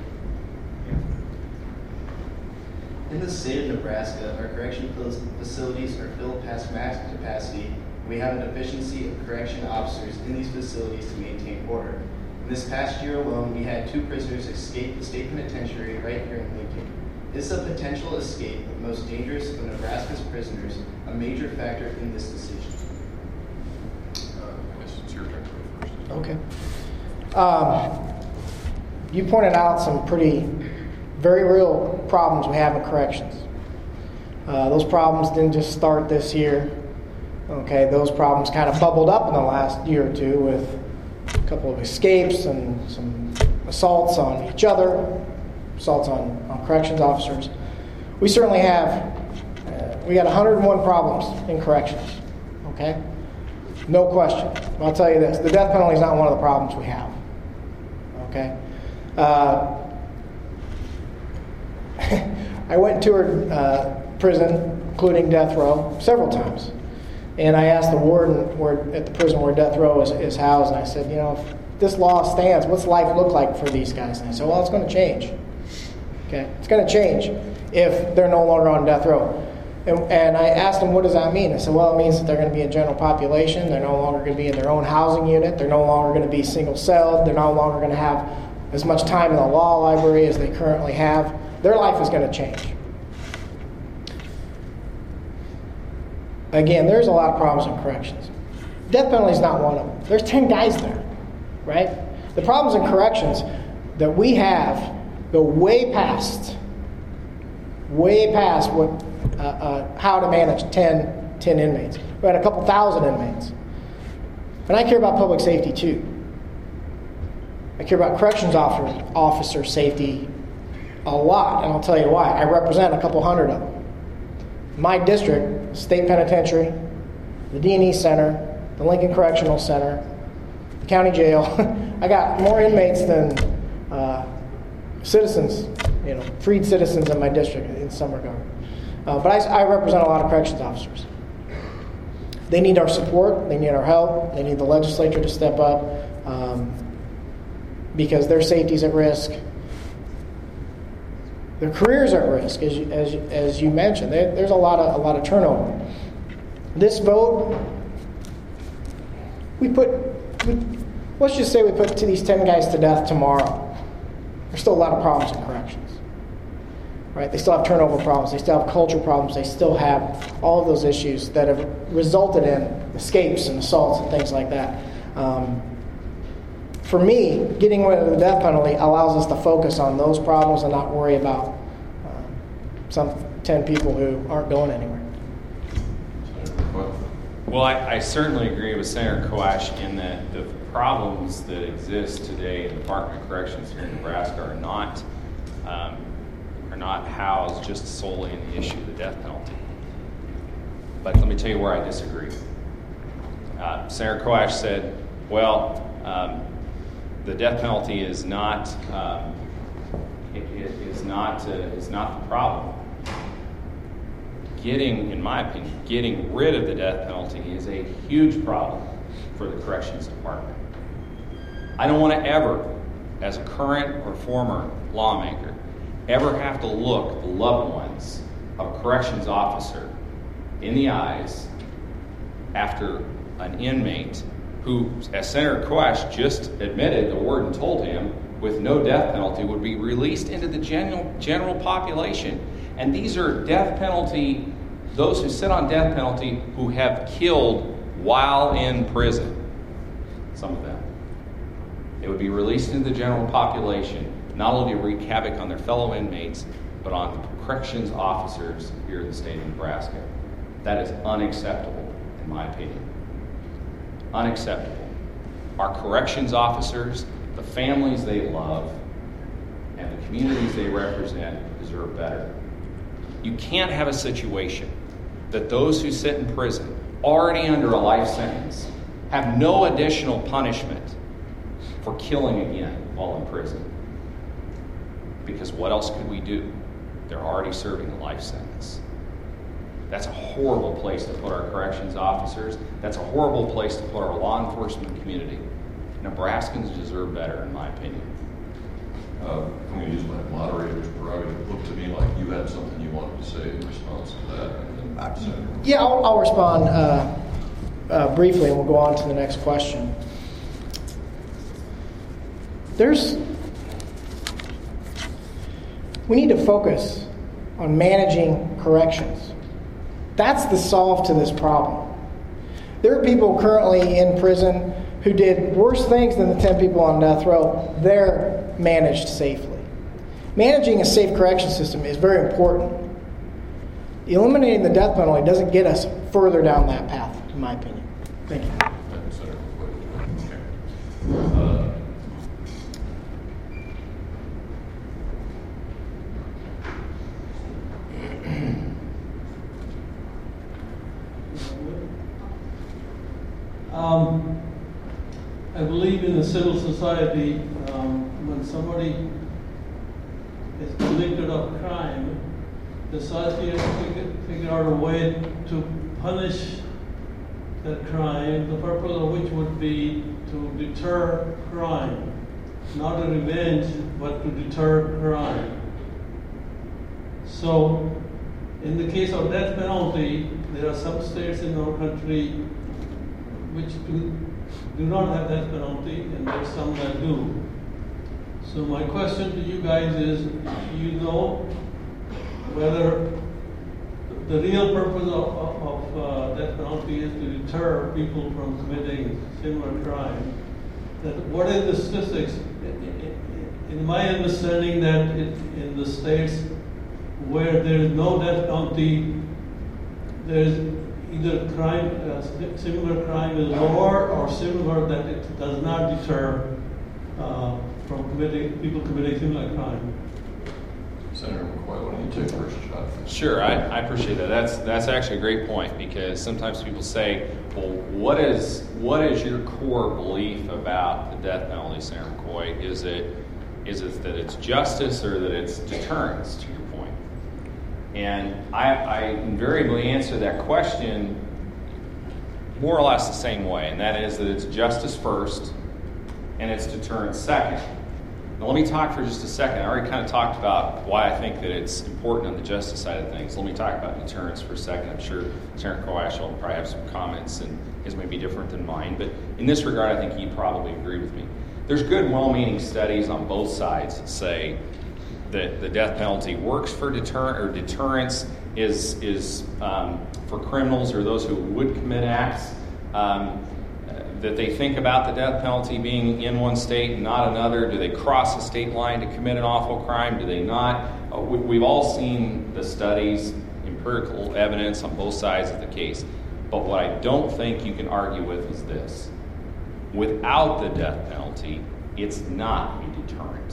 In the state of Nebraska, our correction facilities are filled past max capacity. We have a deficiency of correction officers in these facilities to maintain order. In this past year alone, we had two prisoners escape the state penitentiary right here in Lincoln. Is a potential escape the most dangerous of Nebraska's prisoners a major factor in this decision? Uh, I guess it's your turn to go first. Okay. Um, you pointed out some pretty, very real problems we have in corrections. Uh, those problems didn't just start this year. Okay, those problems kind of bubbled up in the last year or two with a couple of escapes and some assaults on each other, assaults on, on corrections officers. We certainly have, uh, we got one hundred one problems in corrections, okay? No question. I'll tell you this, the death penalty is not one of the problems we have, okay? Uh, I went and toured uh, prison, including death row, several times. And I asked the warden where, at the prison where death row is, is housed, and I said, you know, if this law stands, what's life look like for these guys? And I said, well, it's going to change. Okay, it's going to change if they're no longer on death row. And, and I asked them, what does that mean? I said, well, it means that they're going to be in general population. They're no longer going to be in their own housing unit. They're no longer going to be single-celled. They're no longer going to have as much time in the law library as they currently have. Their life is going to change. Again, there's a lot of problems in corrections. Death penalty is not one of them. There's ten guys there, right? The problems in corrections that we have go way past, way past what, uh, uh, how to manage ten, ten inmates. We had a couple thousand inmates. And I care about public safety too. I care about corrections officer, officer safety a lot, and I'll tell you why. I represent a couple hundred of them. My district, State Penitentiary, the D and E Center, the Lincoln Correctional Center, the county jail. I got more inmates than uh, citizens, you know, freed citizens in my district in some regard. Uh, but I, I represent a lot of corrections officers. They need our support. They need our help. They need the legislature to step up um, because their safety is at risk. Their careers are at risk, as you, as, as you mentioned. There, there's a lot of a lot of turnover. This vote, we put, we, let's just say we put to these ten guys to death tomorrow. There's still a lot of problems in corrections, right? They still have turnover problems. They still have culture problems. They still have all of those issues that have resulted in escapes and assaults and things like that. Um, For me, getting rid of the death penalty allows us to focus on those problems and not worry about uh, some ten people who aren't going anywhere. Well, I, I certainly agree with Senator Koash in that the problems that exist today in the Department of Corrections here in Nebraska are not uh, not housed just solely in the issue of the death penalty. But let me tell you where I disagree. Uh, Senator Koash said, well, um, the death penalty is not um, it, it is not uh, is not the problem. Getting, in my opinion, getting rid of the death penalty is a huge problem for the corrections department. I don't want to ever, as a current or former lawmaker, ever have to look the loved ones of a corrections officer in the eyes after an inmate who, as Senator Koash just admitted, the warden told him, with no death penalty, would be released into the general, general population. And these are death penalty, those who sit on death penalty who have killed while in prison. Some of them. They would be released into the general population, not only to wreak havoc on their fellow inmates, but on the corrections officers here in the state of Nebraska. That is unacceptable, in my opinion. Unacceptable. Our corrections officers, the families they love, and the communities they represent deserve better. You can't have a situation that those who sit in prison, already under a life sentence, have no additional punishment for killing again while in prison. Because what else could we do? They're already serving a life sentence. That's a horrible place to put our corrections officers. That's a horrible place to put our law enforcement community. Nebraskans deserve better, in my opinion. Uh, I'm going to use my moderator's prerogative. It looked to me like you had something you wanted to say in response to that. And then Senator. Yeah, I'll, I'll respond uh, uh, briefly, and we'll go on to the next question. There's, we need to focus on managing corrections. That's the solve to this problem. There are people currently in prison who did worse things than the ten people on death row. They're managed safely. Managing a safe correction system is very important. Eliminating the death penalty doesn't get us further down that path, in my opinion. Thank you. Thank you, Senator. Okay. Uh, Um, I believe in a civil society, um, when somebody is convicted of crime, the society has to figure, figure out a way to punish that crime, the purpose of which would be to deter crime. Not a revenge, but to deter crime. So, in the case of death penalty, there are some states in our country which do, do not have death penalty, and there are some that do. So my question to you guys is, do you know whether the real purpose of, of, of uh, death penalty is to deter people from committing similar crime? That what is the statistics? In my understanding, that it, in the states where there is no death penalty, there is either crime, uh, similar crime is lower, or similar that it does not deter uh, from committing people committing similar crime. Senator McCoy, why don't you take first shot? Sure, I, I appreciate that. That's that's actually a great point, because sometimes people say, well, what is what is your core belief about the death penalty, Senator McCoy? Is it is it that it's justice or that it's deterrence, to your point? And I, I invariably answer that question more or less the same way, and that is that it's justice first and it's deterrence second. Now let me talk for just a second. I already kind of talked about why I think that it's important on the justice side of things. Let me talk about deterrence for a second. I'm sure Senator Koash will probably have some comments, and his may be different than mine, but in this regard I think he'd probably agree with me. There's good, well-meaning studies on both sides that say that the death penalty works for deterrent, or deterrence is is um, for criminals or those who would commit acts. Um, that they think about the death penalty being in one state and not another. Do they cross a state line to commit an awful crime? Do they not? Uh, we, we've all seen the studies, empirical evidence on both sides of the case. But what I don't think you can argue with is this. Without the death penalty, it's not a deterrent.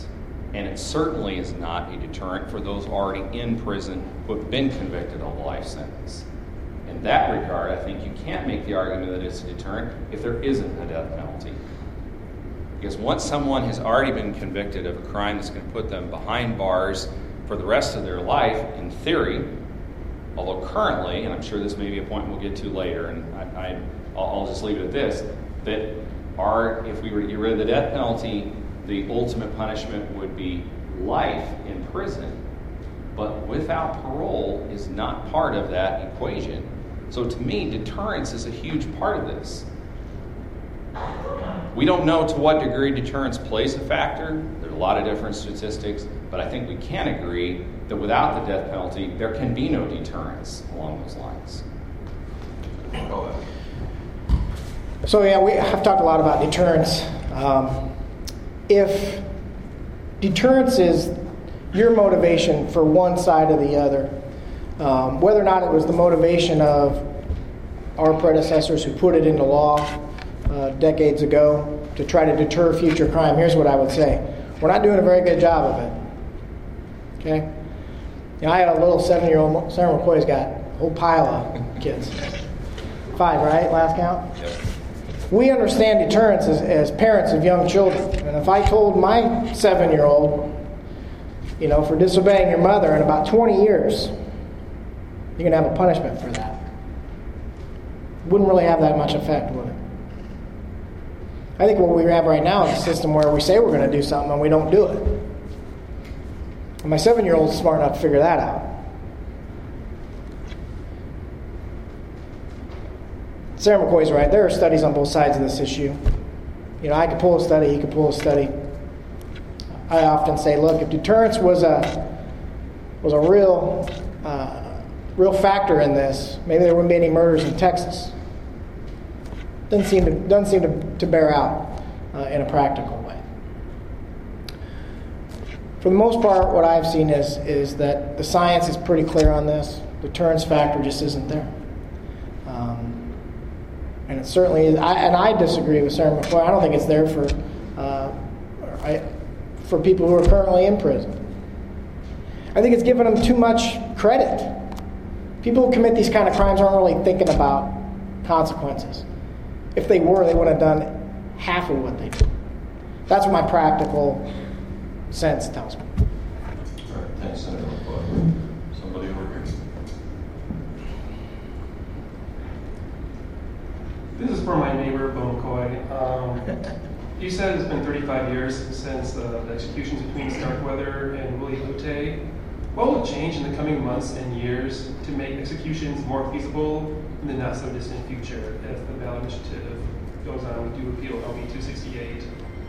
And it certainly is not a deterrent for those already in prison who have been convicted of a life sentence. In that regard, I think you can't make the argument that it's a deterrent if there isn't a death penalty. Because once someone has already been convicted of a crime that's going to put them behind bars for the rest of their life, in theory, although currently, and I'm sure this may be a point we'll get to later, and I, I, I'll, I'll just leave it at this, that our, if we were to get rid of the death penalty, the ultimate punishment would be life in prison. But without parole is not part of that equation. So to me, deterrence is a huge part of this. We don't know to what degree deterrence plays a factor. There's a lot of different statistics, but I think we can agree that without the death penalty, there can be no deterrence along those lines. Go ahead. So yeah, we have talked a lot about deterrence. Um, if deterrence is your motivation for one side or the other, um, whether or not it was the motivation of our predecessors who put it into law uh, decades ago to try to deter future crime, here's what I would say. We're not doing a very good job of it. Okay? You know, I had a little seven-year-old, Senator McCoy's got a whole pile of kids. Five, right? Last count? Yep. We understand deterrence as, as parents of young children. And if I told my seven-year-old, you know, for disobeying your mother in about twenty years, you're going to have a punishment for that, wouldn't really have that much effect, would it? I think what we have right now is a system where we say we're going to do something and we don't do it. And my seven-year-old is smart enough to figure that out. Sarah McCoy's right. There are studies on both sides of this issue. You know, I could pull a study, he could pull a study. I often say, look, if deterrence was a was a real uh, real factor in this, maybe there wouldn't be any murders in Texas. Doesn't seem to doesn't seem to, to bear out uh, in a practical way. For the most part, what I've seen is is that the science is pretty clear on this. Deterrence factor just isn't there. Um, And it certainly is, I, and I disagree with Sarah McCoy. I don't think it's there for uh, I, for people who are currently in prison. I think it's giving them too much credit. People who commit these kind of crimes aren't really thinking about consequences. If they were, they would have done half of what they did. That's what my practical sense tells me. All right, thanks, Senator McCoy. Somebody over here. This is for my neighbor, Bo McCoy. Um, you said it's been thirty-five years since uh, the executions between Starkweather and Willie Lute. What will change in the coming months and years to make executions more feasible in the not-so-distant future if the ballot initiative goes on? We do repeal L B two sixty-eight.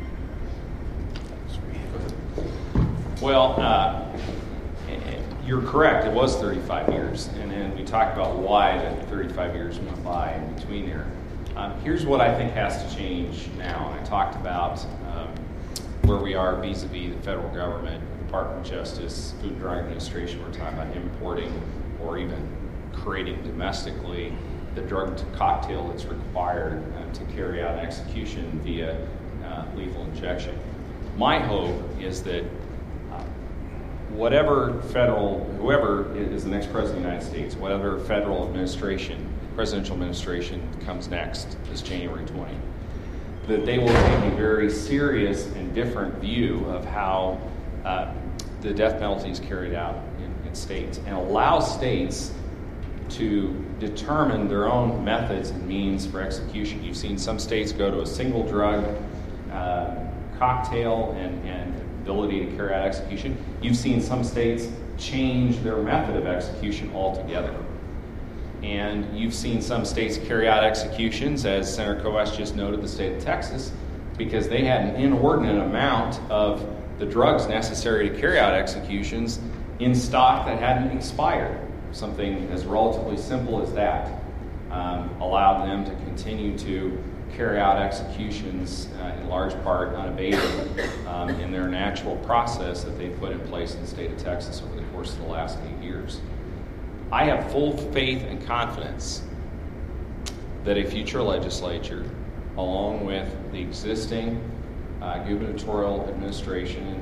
Well, uh, you're correct. It was thirty-five years. And then we talked about why that thirty-five years went by in between there. Um, here's what I think has to change now. And I talked about um, where we are vis-a-vis the federal government, Department of Justice, Food and Drug Administration. We're talking about importing or even creating domestically the drug cocktail that's required uh, to carry out an execution via uh, lethal injection. My hope is that uh, whatever federal, whoever is the next president of the United States, whatever federal administration, presidential administration comes next this January twentieth, that they will take a very serious and different view of how uh, the death penalty is carried out in, in states and allow states to determine their own methods and means for execution. You've seen some states go to a single drug uh, cocktail and, and ability to carry out execution. You've seen some states change their method of execution altogether. And you've seen some states carry out executions, as Senator Kovacs just noted, the state of Texas, because they had an inordinate amount of the drugs necessary to carry out executions in stock that hadn't expired. Something as relatively simple as that um, allowed them to continue to carry out executions uh, in large part unabated um, in their natural process that they put in place in the state of Texas over the course of the last eight years. I have full faith and confidence that a future legislature, along with the existing uh, gubernatorial administration and the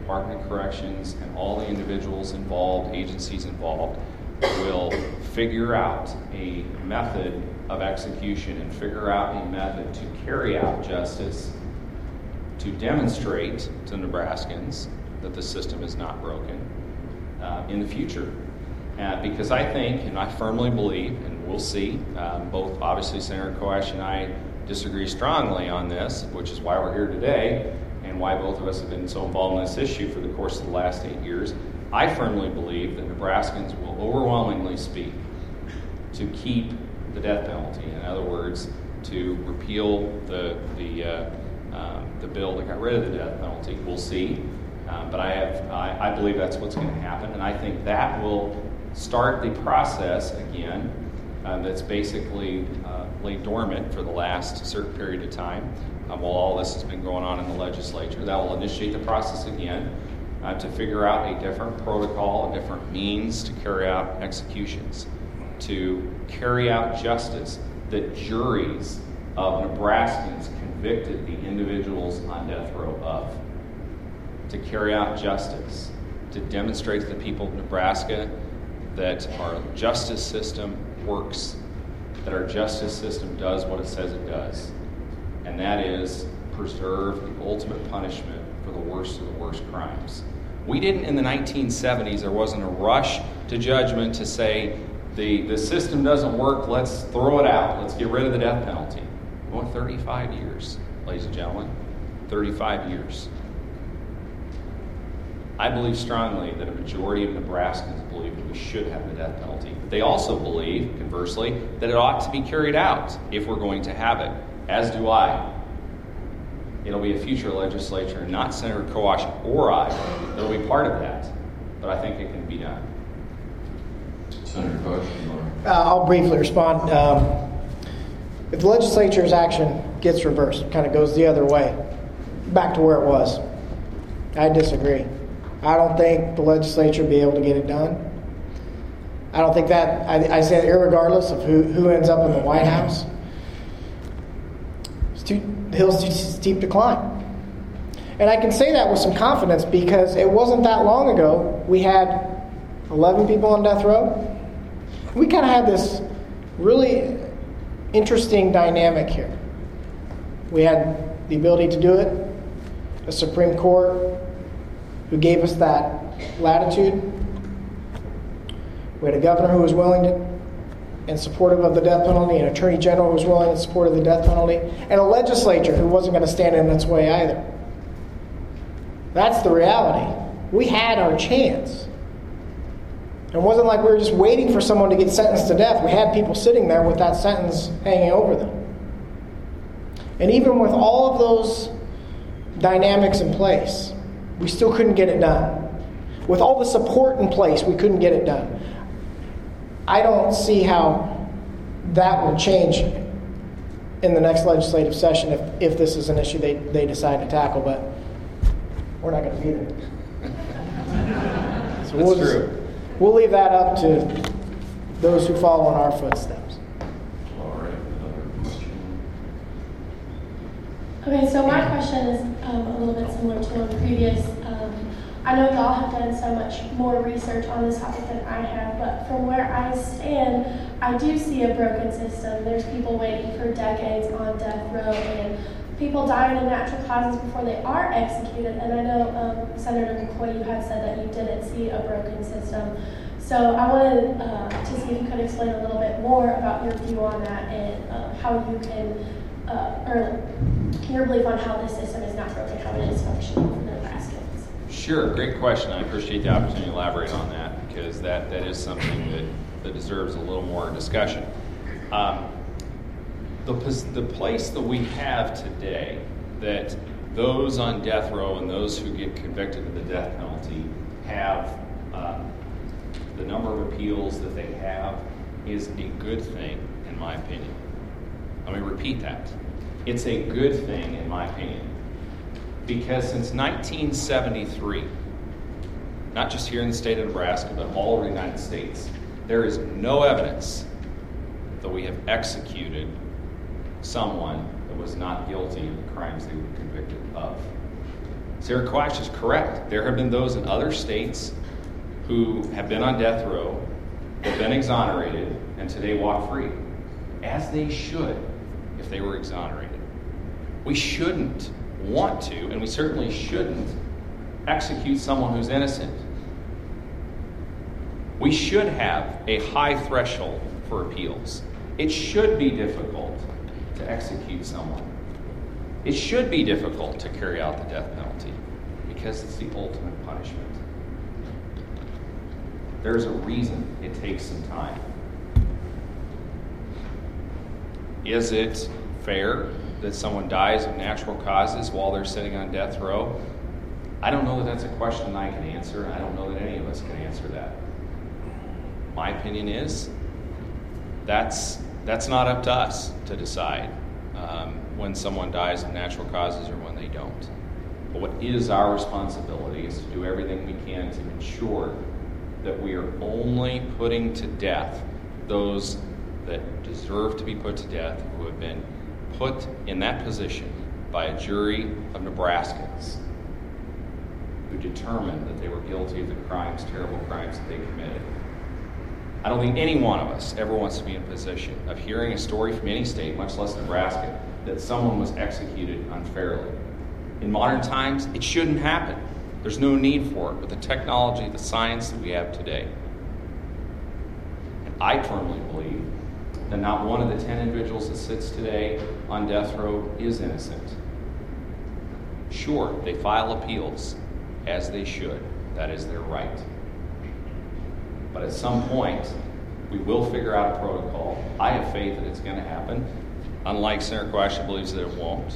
Department of Corrections and all the individuals involved, agencies involved, will figure out a method of execution and figure out a method to carry out justice, to demonstrate to Nebraskans that the system is not broken uh, in the future. Uh, because I think, and I firmly believe, and we'll see, um, both obviously Senator Koash and I disagree strongly on this, which is why we're here today, and why both of us have been so involved in this issue for the course of the last eight years. I firmly believe that Nebraskans will overwhelmingly speak to keep the death penalty. In other words, to repeal the the uh, um, the bill that got rid of the death penalty. We'll see, uh, but I have I, I believe that's what's going to happen, and I think that will start the process again. Uh, that's basically uh, lay dormant for the last certain period of time uh, while all this has been going on in the legislature. That will initiate the process again uh, to figure out a different protocol, a different means to carry out executions, to carry out justice that juries of Nebraskans convicted the individuals on death row of, to carry out justice, to demonstrate to the people of Nebraska that our justice system works, that our justice system does what it says it does, and that is preserve the ultimate punishment for the worst of the worst crimes. We didn't, in the nineteen seventies, there wasn't a rush to judgment to say, the, the system doesn't work, let's throw it out, let's get rid of the death penalty. We went thirty-five years, ladies and gentlemen, thirty-five years. I believe strongly that a majority of Nebraskans believe that we should have the death penalty. They also believe, conversely, that it ought to be carried out if we're going to have it, as do I. It'll be a future legislature, not Senator Koash or I, that'll be part of that, but I think it can be done. Senator Koash, you want to? Uh, I'll briefly respond. Um, if the legislature's action gets reversed, kind of goes the other way, back to where it was, I disagree. I don't think the legislature will be able to get it done. I don't think that, I, I say that irregardless of who, who ends up in the White House. It's too, the hill's too steep to climb. And I can say that with some confidence because it wasn't that long ago we had eleven people on death row. We kind of had this really interesting dynamic here. We had the ability to do it, a Supreme Court who gave us that latitude. We had a governor who was willing to and supportive of the death penalty, an attorney general who was willing and supportive of the death penalty, and a legislature who wasn't going to stand in its way either. That's the reality. We had our chance. It wasn't like we were just waiting for someone to get sentenced to death. We had people sitting there with that sentence hanging over them. And even with all of those dynamics in place, we still couldn't get it done. With all the support in place, we couldn't get it done. I don't see how that will change in the next legislative session if, if this is an issue they, they decide to tackle, but we're not going to be there. So we'll That's just, true. We'll leave that up to those who follow in our footsteps. All right, another question. Okay, so my question is um, a little bit similar to one previous. Um, I know y'all have done so much more research on this topic than I have, but from where I stand, I do see a broken system. There's people waiting for decades on death row and people dying of natural causes before they are executed. And I know, um, Senator McCoy, you had said that you didn't see a broken system. So I wanted uh, to see if you could explain a little bit more about your view on that and uh, how you can, uh, or your belief on how this system is not broken, how it is functioning for the Nebraskans. Sure, great question. I appreciate the opportunity to elaborate on that because that, that is something that, that deserves a little more discussion. Um, the, the place that we have today that those on death row and those who get convicted of the death penalty have um, the number of appeals that they have is a good thing, in my opinion. Let me repeat that. It's a good thing, in my opinion. Because since nineteen seventy-three, not just here in the state of Nebraska, but all over the United States, there is no evidence that we have executed someone that was not guilty of the crimes they were convicted of. Sarah Quash is correct. There have been those in other states who have been on death row, have been exonerated, and today walk free, as they should if they were exonerated. We shouldn't want to, and we certainly shouldn't, execute someone who's innocent. We should have a high threshold for appeals. It should be difficult to execute someone. It should be difficult to carry out the death penalty because it's the ultimate punishment. There's a reason it takes some time. Is it fair that someone dies of natural causes while they're sitting on death row? I don't know that that's a question I can answer, and I don't know that any of us can answer that. My opinion is that's that's not up to us to decide um, when someone dies of natural causes or when they don't. But what is our responsibility is to do everything we can to ensure that we are only putting to death those that deserve to be put to death, who have been put in that position by a jury of Nebraskans who determined that they were guilty of the crimes, terrible crimes that they committed. I don't think any one of us ever wants to be in a position of hearing a story from any state, much less Nebraska, that someone was executed unfairly. In modern times, it shouldn't happen. There's no need for it with the technology, the science that we have today. And I firmly believe that not one of the ten individuals that sits today on death row is innocent. Sure, they file appeals, as they should. That is their right. But at some point, we will figure out a protocol. I have faith that it's going to happen. Unlike Senator Quash, who believes that it won't.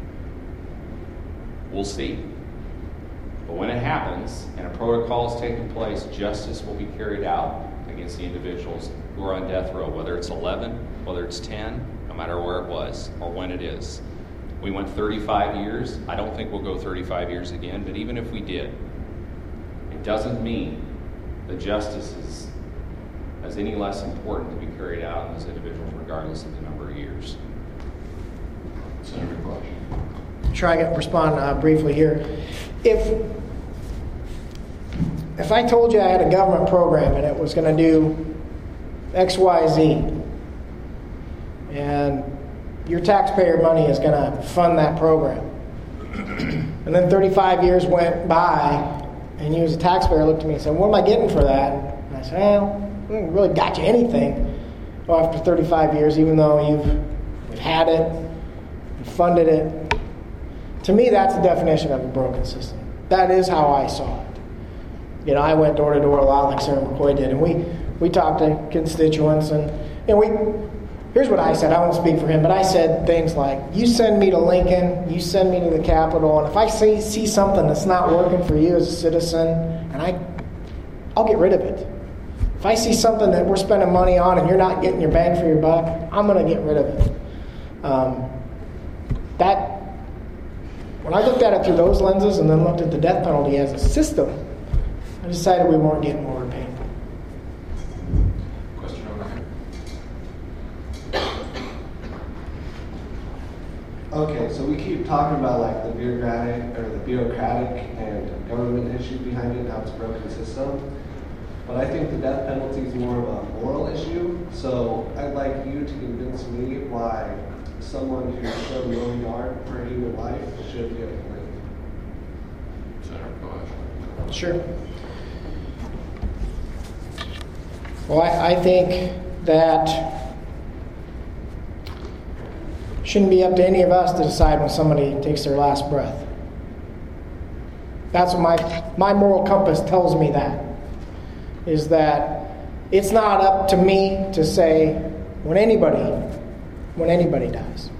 We'll see. But when it happens, and a protocol is taking place, justice will be carried out against the individuals who are on death row, whether it's eleven, whether it's ten, no matter where it was, or when it is. We went thirty-five years. I don't think we'll go thirty-five years again, but even if we did, it doesn't mean that justice is, is any less important to be carried out on those individuals regardless of the number of years. Senator Quash. Try to respond uh, briefly here. If if I told you I had a government program and it was going to do X, Y, Z, and your taxpayer money is going to fund that program, and then thirty-five years went by, and you as a taxpayer looked at me and said, "What am I getting for that?" And I said, "Well, I haven't really got you anything." Well, after thirty-five years, even though you've, you've had it, you funded it, to me, that's the definition of a broken system. That is how I saw it. You know, I went door to door a lot like Sarah McCoy did, and we, we talked to constituents, and, and we, here's what I said. I won't speak for him, but I said things like, you send me to Lincoln, you send me to the Capitol, and if I see, see something that's not working for you as a citizen, and I, I'll get rid of it. If I see something that we're spending money on and you're not getting your bang for your buck, I'm going to get rid of it. Um, that When I looked at it through those lenses and then looked at the death penalty as a system, I decided we weren't getting what we were paying for. Question over here. Okay, so we keep talking about like the bureaucratic or the bureaucratic and government issue behind it and how it's a broken system. But I think the death penalty is more of a moral issue. So I'd like you to convince me why someone who showed no regard for a human life should get blamed. Senator Quash. Sure. Well, I, I think that shouldn't be up to any of us to decide when somebody takes their last breath. That's what my my moral compass tells me, that is that it's not up to me to say when anybody when anybody dies.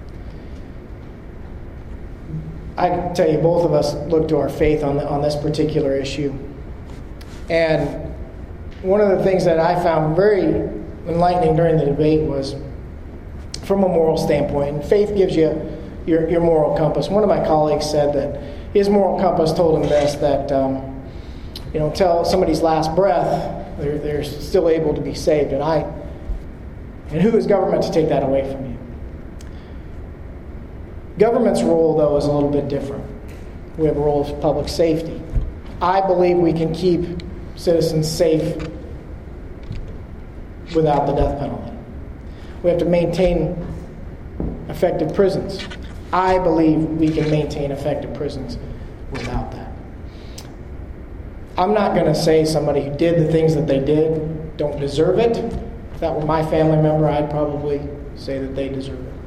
I can tell you, both of us look to our faith on the, on this particular issue. And one of the things that I found very enlightening during the debate was, from a moral standpoint, and faith gives you your, your moral compass. One of my colleagues said that his moral compass told him this, that um, you know, until somebody's last breath, they're, they're still able to be saved. And I, and who is government to take that away from you? Government's role, though, is a little bit different. We have a role of public safety. I believe we can keep citizens safe without the death penalty. We have to maintain effective prisons. I believe we can maintain effective prisons without that. I'm not going to say somebody who did the things that they did don't deserve it. If that were my family member, I'd probably say that they deserve it.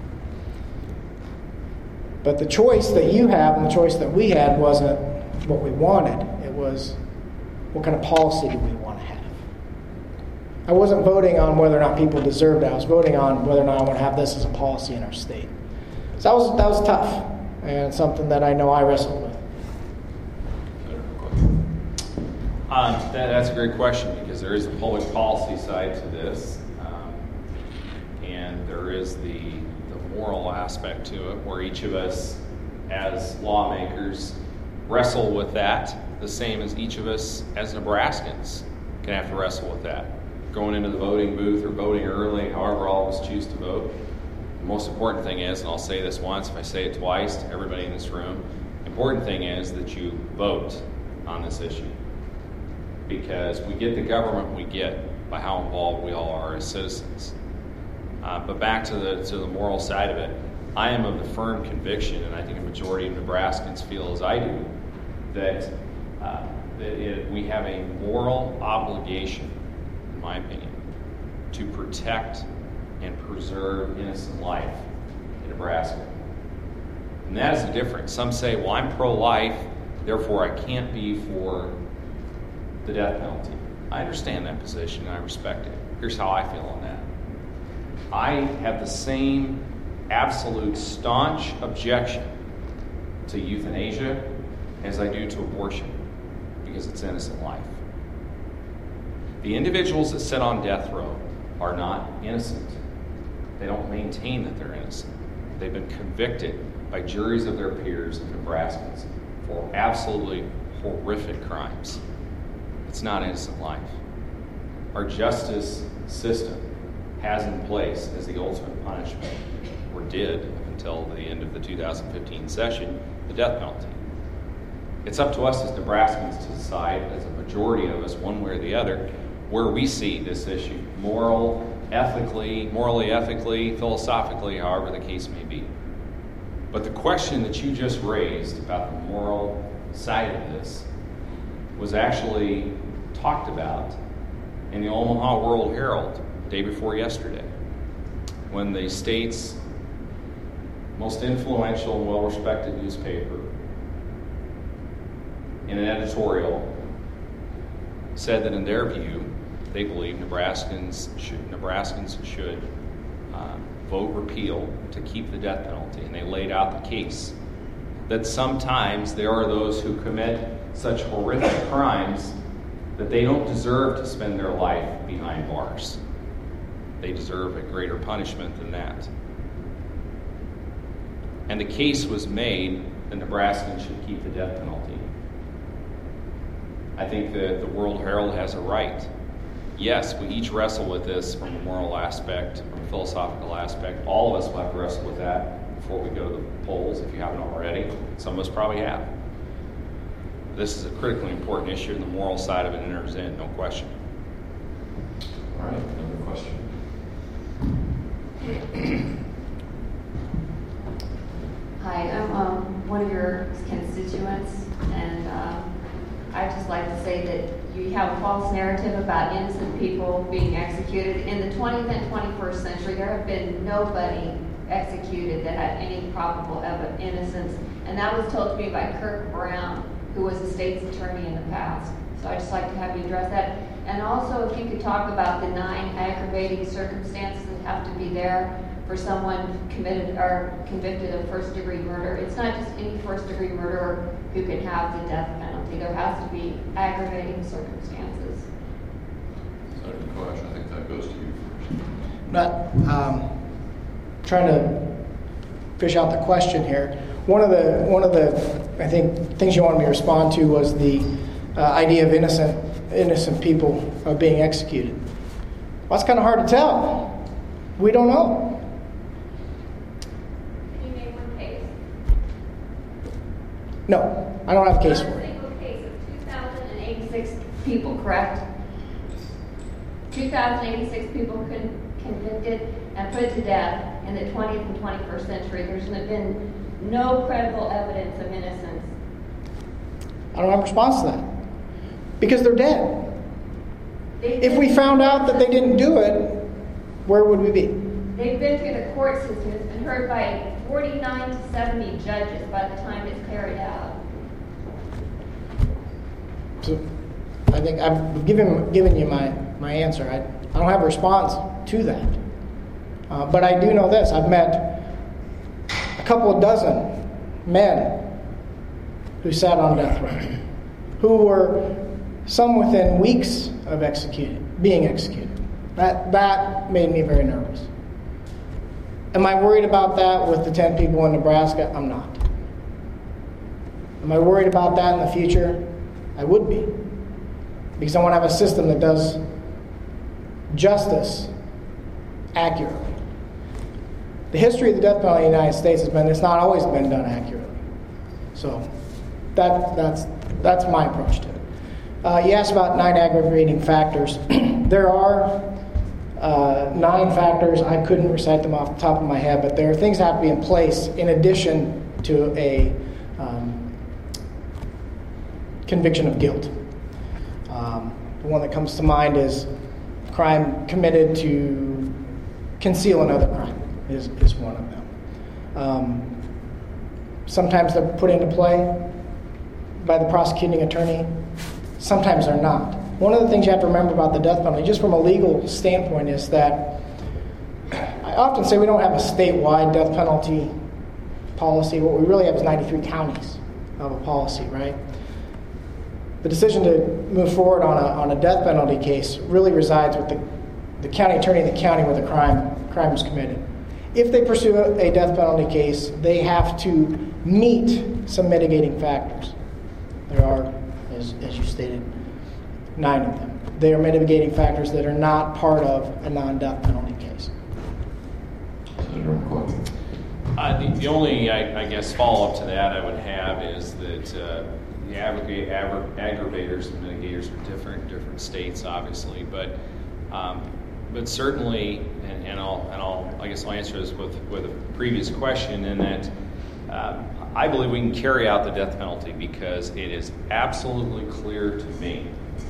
But the choice that you have and the choice that we had wasn't what we wanted. It was, what kind of policy do we want to have? I wasn't voting on whether or not people deserved it. I was voting on whether or not I want to have this as a policy in our state. So that was, that was tough, and something that I know I wrestled with. Um, that, that's a great question, because there is a public policy side to this, um, and there is the, the moral aspect to it, where each of us as lawmakers wrestle with that, the same as each of us as Nebraskans can have to wrestle with that. Going into the voting booth or voting early, however all of us choose to vote. The most important thing is, and I'll say this once, if I say it twice to everybody in this room, the important thing is that you vote on this issue. Because we get the government we get by how involved we all are as citizens. Uh, but back to the to the moral side of it, I am of the firm conviction, and I think a majority of Nebraskans feel as I do, that, uh, that it, we have a moral obligation, in my opinion, to protect and preserve innocent life in Nebraska. And that is the difference. Some say, well, I'm pro-life, therefore I can't be for the death penalty. I understand that position and I respect it. Here's how I feel on that. I have the same absolute staunch objection to euthanasia as I do to abortion, because it's innocent life. The individuals that sit on death row are not innocent. They don't maintain that they're innocent. They've been convicted by juries of their peers of Nebraskans for absolutely horrific crimes. It's not innocent life. Our justice system has in place as the ultimate punishment, or did until the end of the two thousand fifteen session, the death penalty. It's up to us as Nebraskans to decide, as a majority of us, one way or the other, where we see this issue, moral, ethically, morally, ethically, philosophically, however the case may be. But the question that you just raised about the moral side of this was actually talked about in the Omaha World Herald day before yesterday, when the state's most influential and well-respected newspaper, in an editorial, said that in their view, they believe Nebraskans should, Nebraskans should uh, vote repeal to keep the death penalty. And they laid out the case that sometimes there are those who commit such horrific crimes that they don't deserve to spend their life behind bars. They deserve a greater punishment than that. And the case was made that Nebraskans should keep the death penalty. I think that the World Herald has a right. Yes, we each wrestle with this from a moral aspect, from a philosophical aspect. All of us will have to wrestle with that before we go to the polls, if you haven't already. Some of us probably have. This is a critically important issue, and the moral side of it enters in, no question. All right, another question. Hi, I'm um, one of your constituents, and um, I'd just like to say that you have a false narrative about innocent people being executed. In the twentieth and twenty-first century, there have been nobody executed that had any probable evidence innocence, and that was told to me by Kirk Brown, who was the state's attorney in the past. So I'd just like to have you address that. And also, if you could talk about the nine aggravating circumstances that have to be there for someone committed or convicted of first-degree murder. It's not just any first-degree murderer who can have the death penalty. There has to be aggravating circumstances. Senator Koch, I think that goes to you first. I'm not um, trying to fish out the question here. One of the one of the I think things you wanted me to respond to was the uh, idea of innocent innocent people uh, being executed. Well, that's kind of hard to tell. We don't know. Can you name one case? No. I don't have a case for Not a it. single case of two thousand eighty-six people, correct? two thousand eighty-six people con- convicted and put to death in the twentieth and twenty-first century. There's been no credible evidence of innocence. I don't have a response to that. Because they're dead. They've If been- we found out that they didn't do it, where would we be? They've been through the court system. It's been heard by forty-nine to seventy judges by the time it's carried out. So I think I've given given you my, my answer. I, I don't have a response to that. Uh, but I do know this. I've met a couple of dozen men who sat on death row, who were some within weeks of executed, being executed. That that made me very nervous. Am I worried about that with the ten people in Nebraska? I'm not. Am I worried about that in the future? I would be. Because I want to have a system that does justice accurately. The history of the death penalty in the United States has been, it's not always been done accurately. So that that's that's my approach to it. Uh, you asked about nine aggravating factors. There are uh, nine factors. I couldn't recite them off the top of my head, but there are things that have to be in place in addition to a um, conviction of guilt. Um, the one that comes to mind is crime committed to conceal another crime is, is one of them. Um, sometimes they're put into play by the prosecuting attorney. Sometimes they're not. One of the things you have to remember about the death penalty, just from a legal standpoint, is that I often say we don't have a statewide death penalty policy. What we really have is ninety-three counties of a policy, right? The decision to move forward on a, on a death penalty case really resides with the, the county attorney in the county where the crime crime was committed. If they pursue a, a death penalty case, they have to meet some mitigating factors. There are, as, as you stated, nine of them. They are mitigating factors that are not part of a non-death penalty case. Senator McCoy. Uh, the, the only, I, I guess, follow-up to that I would have is that uh, the aggregate, aggra- aggravators and mitigators are different in different states, obviously, but um, but certainly, and, and I'll and I'll I guess I'll answer this with with a previous question in that um, I believe we can carry out the death penalty because it is absolutely clear to me,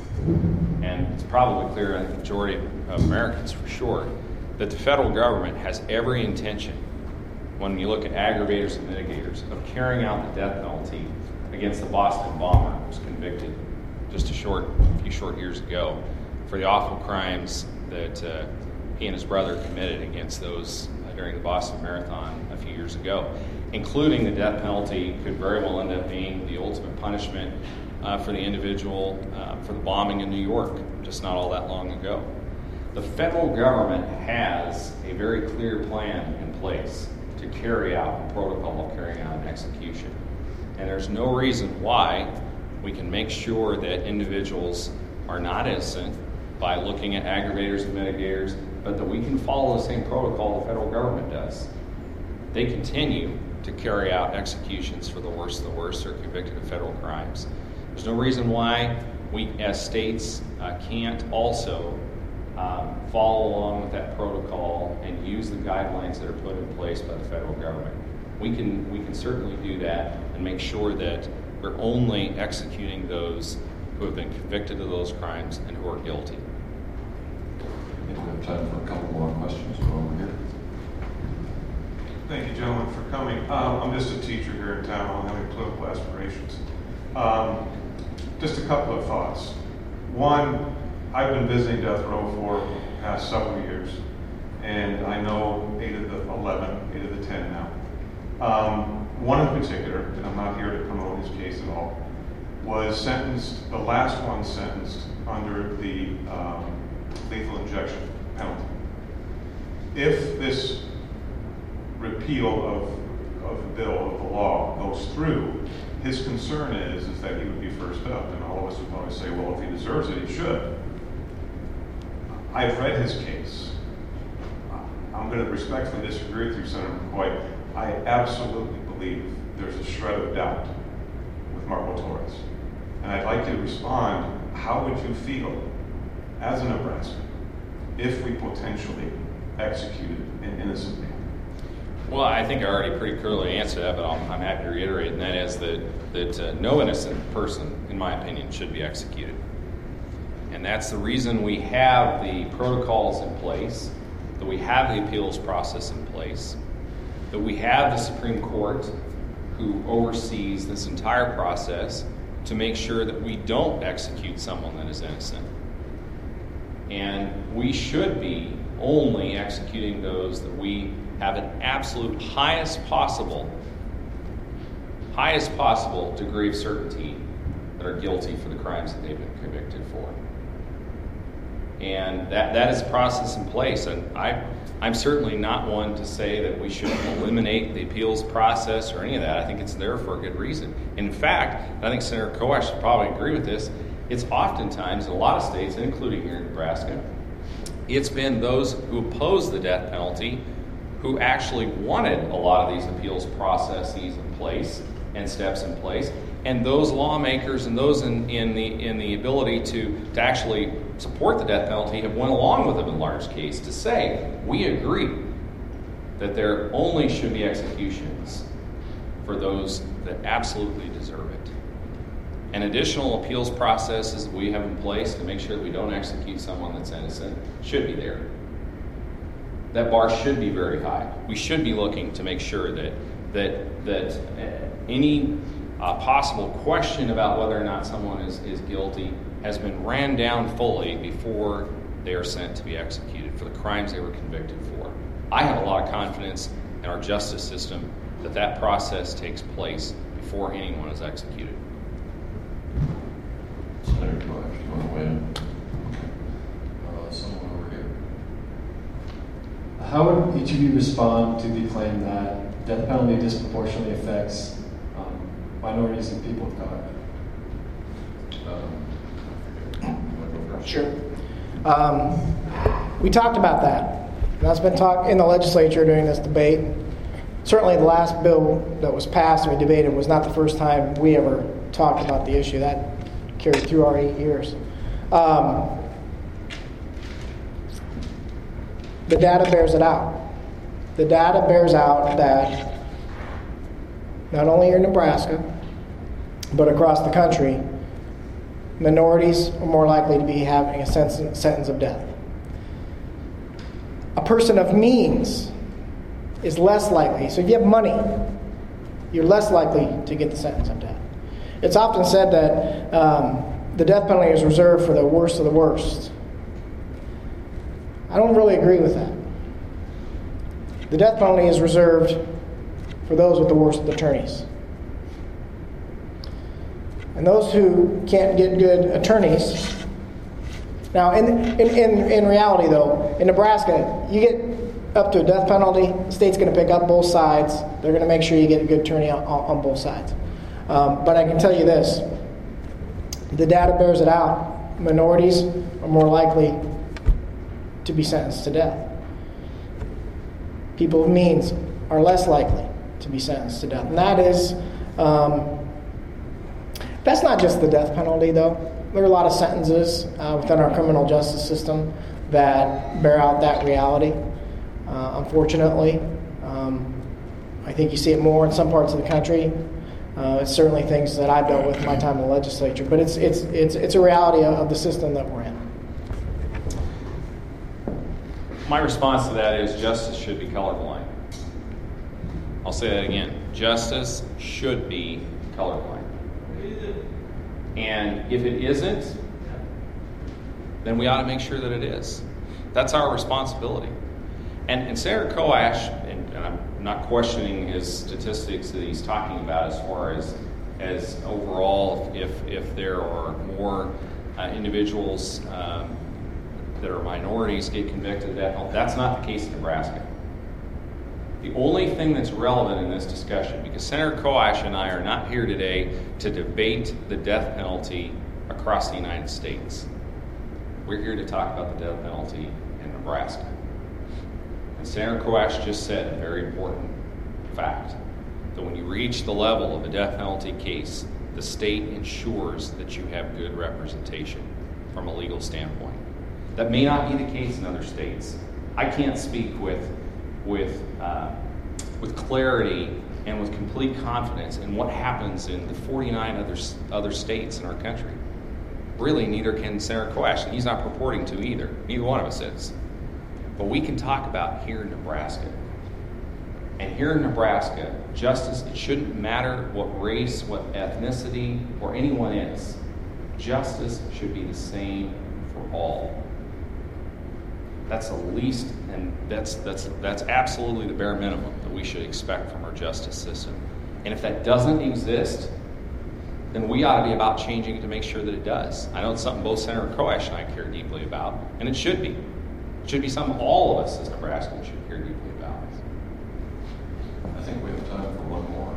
and it's probably clear to the majority of Americans for sure, that the federal government has every intention, when you look at aggravators and mitigators, of carrying out the death penalty against the Boston bomber who was convicted just a short, a few short years ago for the awful crimes that uh, he and his brother committed against those uh, during the Boston Marathon a few years ago, including the death penalty could very well end up being the ultimate punishment uh, for the individual uh, for the bombing in New York just not all that long ago. The federal government has a very clear plan in place to carry out a protocol of carrying out an execution. And there's no reason why we can make sure that individuals are not innocent by looking at aggravators and mitigators, but that we can follow the same protocol the federal government does. They continue to carry out executions for the worst of the worst who are convicted of federal crimes. There's no reason why we as states uh, can't also um, follow along with that protocol and use the guidelines that are put in place by the federal government. We can we can certainly do that and make sure that we're only executing those who have been convicted of those crimes and who are guilty. I think we have time for a couple more questions. Go over here. Thank you, gentlemen, for coming. Um, I'm just a teacher here in town. I don't have any political aspirations. Um, just a couple of thoughts. One, I've been visiting death row for the past several years, and I know eight of the eleven, eight of the ten now. Um, one in particular, and I'm not here to promote his case at all, was sentenced, the last one sentenced under the um, lethal injection penalty. If this repeal of, of the bill, of the law, goes through, his concern is, is that he would be first up, and all of us would probably say, well, if he deserves it, he should. I've read his case. I'm going to respectfully disagree with you, Senator McCoy. I absolutely believe there's a shred of doubt with Marco Torres. And I'd like you to respond, how would you feel as a Nebraskan if we potentially executed an innocent man? Well, I think I already pretty clearly answered that, but I'm, I'm happy to reiterate, and that is that, that uh, no innocent person, in my opinion, should be executed. And that's the reason we have the protocols in place, that we have the appeals process in place, that we have the Supreme Court who oversees this entire process to make sure that we don't execute someone that is innocent. And we should be only executing those that we have an absolute highest possible, highest possible degree of certainty that are guilty for the crimes that they've been convicted for. And that, that is a process in place. And I, I'm certainly not one to say that we should eliminate the appeals process or any of that. I think it's there for a good reason. In fact, and I think Senator Koash would probably agree with this, it's oftentimes in a lot of states, including here in Nebraska, it's been those who oppose the death penalty who actually wanted a lot of these appeals processes in place and steps in place. And those lawmakers and those in, in the in the ability to, to actually support the death penalty have went along with them in large case to say, we agree that there only should be executions for those that absolutely deserve it. And additional appeals processes that we have in place to make sure that we don't execute someone that's innocent should be there. That bar should be very high. We should be looking to make sure that that that uh, any uh, possible question about whether or not someone is, is guilty has been ran down fully before they are sent to be executed for the crimes they were convicted for. I have a lot of confidence in our justice system that that process takes place before anyone is executed. Senator Koash, do you want to weigh in? Uh, someone over here. How would each of you respond to the claim that death penalty disproportionately affects um, minorities and people of color? Um, Sure. Um, we talked about that. That's been talked in the legislature during this debate. Certainly the last bill that was passed and we debated was not the first time we ever talked about the issue. That carried through our eight years. Um, the data bears it out. The data bears out that not only in Nebraska, but across the country, minorities are more likely to be having a sentence of death. A person of means is less likely. So if you have money, you're less likely to get the sentence of death. It's often said that um, the death penalty is reserved for the worst of the worst. I don't really agree with that. The death penalty is reserved for those with the worst attorneys. And those who can't get good attorneys. Now, in, in, in, in reality, though, in Nebraska, you get up to a death penalty, the state's going to pick up both sides. They're going to make sure you get a good attorney on, on both sides. Um, but I can tell you this, the data bears it out. Minorities are more likely to be sentenced to death. People of means are less likely to be sentenced to death. And that is, um, that's not just the death penalty, though. There are a lot of sentences uh, within our criminal justice system that bear out that reality. Uh, unfortunately, um, I think you see it more in some parts of the country. Uh, it's certainly things that I've dealt with in my time in the legislature, but it's it's it's it's a reality of the system that we're in. My response to that is justice should be colorblind. I'll say that again. Justice should be colorblind. And if it isn't, then we ought to make sure that it is. That's our responsibility. And, and Senator Koash, and, and I'm not questioning his statistics that he's talking about as far as as overall, if if there are more uh, individuals um, that are minorities get convicted of that, that's not the case in Nebraska. The only thing that's relevant in this discussion, because Senator Koash and I are not here today to debate the death penalty across the United States. We're here to talk about the death penalty in Nebraska. And Senator Koash just said a very important fact, that when you reach the level of a death penalty case, the state ensures that you have good representation from a legal standpoint. That may not be the case in other states. I can't speak with, with, uh, with clarity and with complete confidence in what happens in the forty-nine other, other states in our country. Really, neither can Senator Koash, and he's not purporting to either. Neither one of us is. But we can talk about here in Nebraska. And here in Nebraska, justice, it shouldn't matter what race, what ethnicity, or anyone is. Justice should be the same for all. That's the least, and that's that's that's absolutely the bare minimum that we should expect from our justice system. And if that doesn't exist, then we ought to be about changing it to make sure that it does. I know it's something both Senator Koash and I care deeply about, and it should be. It should be something all of us as Nebraskans should care deeply about. I think we have time for one more.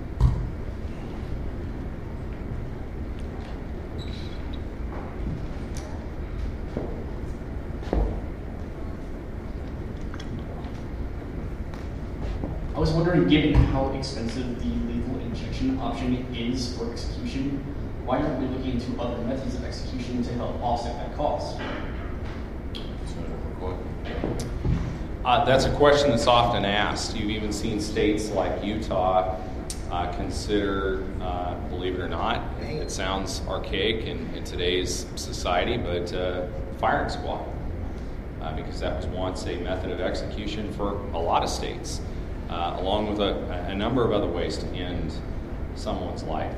I was wondering, given how expensive the lethal injection option is for execution, why aren't we looking into other methods of execution to help offset that cost? Uh, that's a question that's often asked. You've even seen states like Utah uh, consider, uh, believe it or not, it sounds archaic in, in today's society, but uh, firing squad, uh, because that was once a method of execution for a lot of states, uh, along with a, a number of other ways to end someone's life.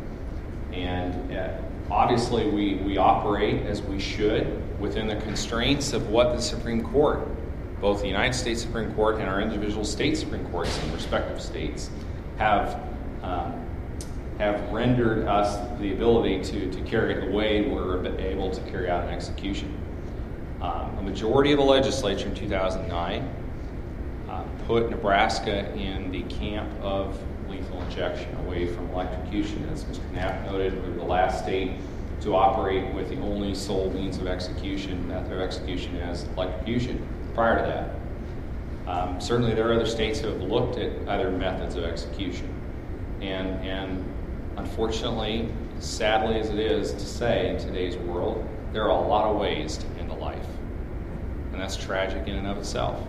And uh, obviously we, we operate as we should within the constraints of what the Supreme Court, both the United States Supreme Court and our individual state Supreme Courts in respective states, have um, have rendered us the ability to, to carry it the way we're able to carry out an execution. Um, a majority of the legislature in two thousand nine uh, put Nebraska in the camp of lethal injection, away from electrocution. As Mister Knapp noted, we were the last state to operate with the only sole means of execution, method of execution as electrocution. Prior to that, um, certainly there are other states who have looked at other methods of execution, and and unfortunately, sadly as it is to say in today's world, there are a lot of ways to end a life, and that's tragic in and of itself.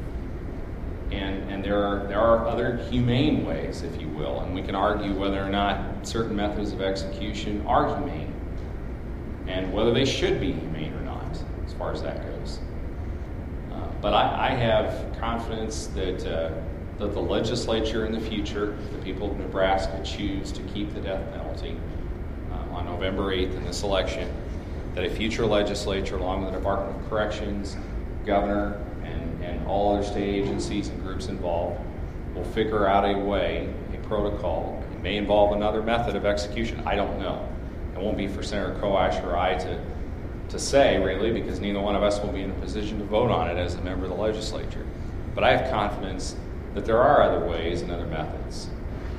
And and there are there are other humane ways, if you will, and we can argue whether or not certain methods of execution are humane, and whether they should be humane or not, as far as that goes. Uh, but I, I have confidence that uh, that the legislature in the future, the people of Nebraska, choose to keep the death penalty uh, on November eighth in this election, that a future legislature, along with the Department of Corrections, governor, and, and all other state agencies and groups involved, will figure out a way, a protocol. It may involve another method of execution. I don't know. It won't be for Senator Koash or I to, to say, really, because neither one of us will be in a position to vote on it as a member of the legislature. But I have confidence that there are other ways and other methods.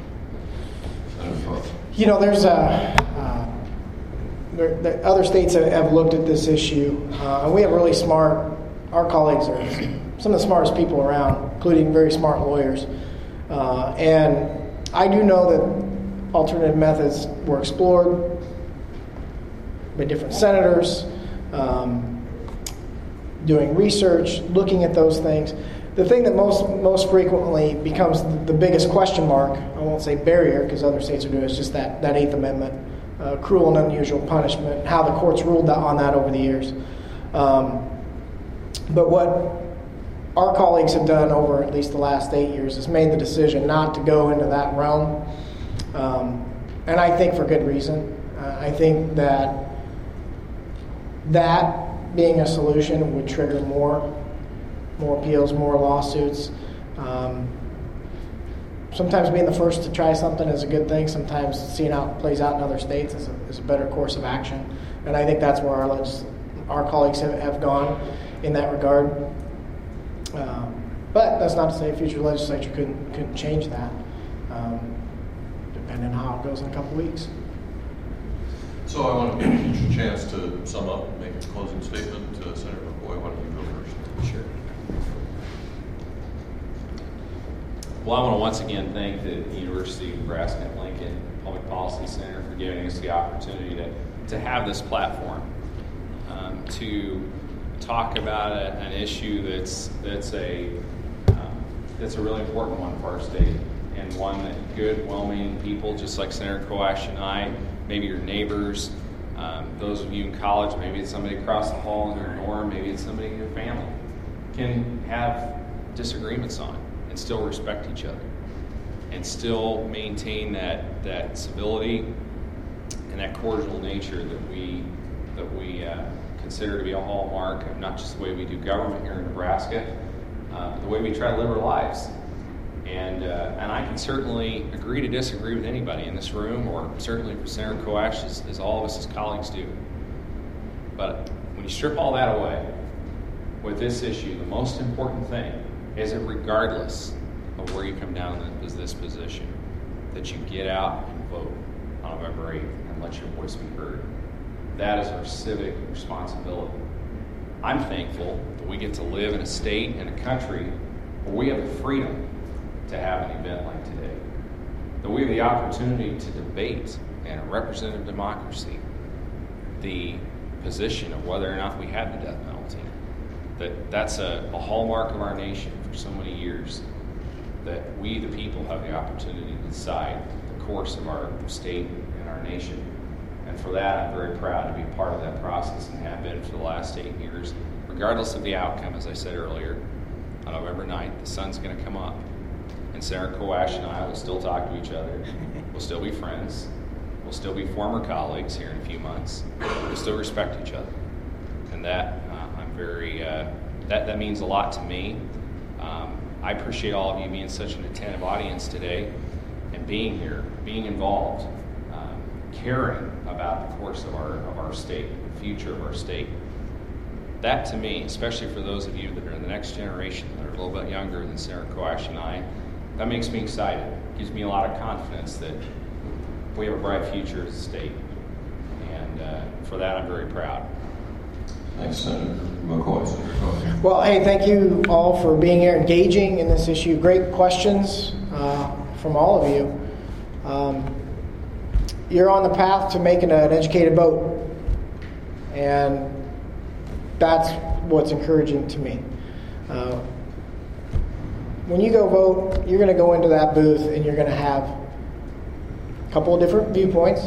You know, there's a, uh, there, there, other states have, have looked at this issue, uh, and we have really smart, our colleagues are some of the smartest people around, including very smart lawyers. Uh, and I do know that alternative methods were explored by different senators, um, doing research, looking at those things. The thing that most most frequently becomes the biggest question mark, I won't say barrier because other states are doing it, is just that, that Eighth Amendment, uh, cruel and unusual punishment, how the courts ruled on that over the years. Um, but what our colleagues have done over at least the last eight years is made the decision not to go into that realm. Um, and I think for good reason. Uh, I think that that being a solution would trigger more more appeals, more lawsuits. Um, sometimes being the first to try something is a good thing. Sometimes seeing how it plays out in other states is a, is a better course of action. And I think that's where our legis- our colleagues have, have gone in that regard. Um, but that's not to say a future legislature couldn't, couldn't change that, um, depending on how it goes in a couple weeks. So I want to give you a chance to sum up, make a closing statement. Uh, Senator McCoy, why don't you go first? Sure. Well, I want to once again thank the University of Nebraska at Lincoln Public Policy Center for giving us the opportunity to, to have this platform, um, to talk about a, an issue that's that's a um, that's a really important one for our state, and one that good, well-meaning people, just like Senator Koash and I, maybe your neighbors, um, those of you in college, maybe it's somebody across the hall in your dorm, maybe it's somebody in your family, can have disagreements on and still respect each other and still maintain that that civility and that cordial nature that we that we uh, consider to be a hallmark of not just the way we do government here in Nebraska, uh, but the way we try to live our lives. And uh, and I can certainly agree to disagree with anybody in this room, or certainly for Senator Koash, as, as all of us as colleagues do. But when you strip all that away, with this issue, the most important thing is that regardless of where you come down in this, this position, that you get out and vote on November eighth and let your voice be heard. That is our civic responsibility. I'm thankful that we get to live in a state and a country where we have the freedom to have an event like today, that we have the opportunity to debate in a representative democracy the position of whether or not we had the death penalty. That that's a, a hallmark of our nation for so many years, that we the people have the opportunity to decide the course of our state and our nation. And for that, I'm very proud to be part of that process and have been for the last eight years. Regardless of the outcome, as I said earlier, on November ninth, the sun's going to come up. And Senator Koash and I will still talk to each other. We'll still be friends. We'll still be former colleagues here in a few months. We'll still respect each other. And that, uh, I'm very, uh, that, that means a lot to me. Um, I appreciate all of you being such an attentive audience today and being here, being involved, um, caring about the course of our, of our state, the future of our state. That to me, especially for those of you that are in the next generation, that are a little bit younger than Senator Koash and I, that makes me excited. It gives me a lot of confidence that we have a bright future as a state. And uh, for that, I'm very proud. Thanks, Senator McCoy. Senator McCoy. Well, hey, thank you all for being here, engaging in this issue. Great questions uh, from all of you. Um, you're on the path to making an educated vote, and that's what's encouraging to me. Uh, when you go vote, you're going to go into that booth and you're going to have a couple of different viewpoints,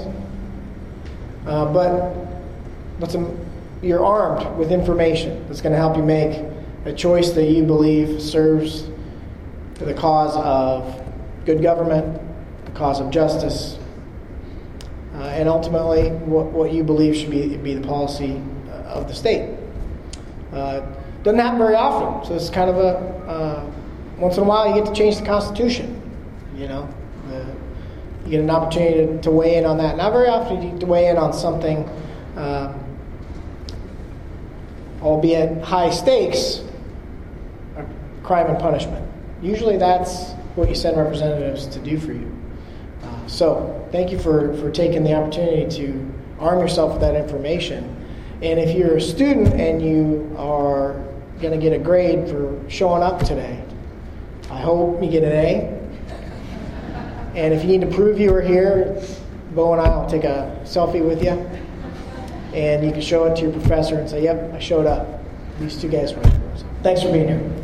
uh, but what's a, you're armed with information that's going to help you make a choice that you believe serves the cause of good government, the cause of justice, uh, and ultimately what, what you believe should be, be the policy of the state. Uh, doesn't happen very often, so it's kind of a uh, once in a while you get to change the Constitution. You know, uh, you get an opportunity to, to weigh in on that. Not very often you get to weigh in on something, um, albeit high stakes, crime and punishment. Usually that's what you send representatives to do for you. Uh, so thank you for, for taking the opportunity to arm yourself with that information. And if you're a student and you are going to get a grade for showing up today, I hope you get an A. And if you need to prove you were here, Bo and I will take a selfie with you. And you can show it to your professor and say, yep, I showed up. These two guys were here. So thanks for being here.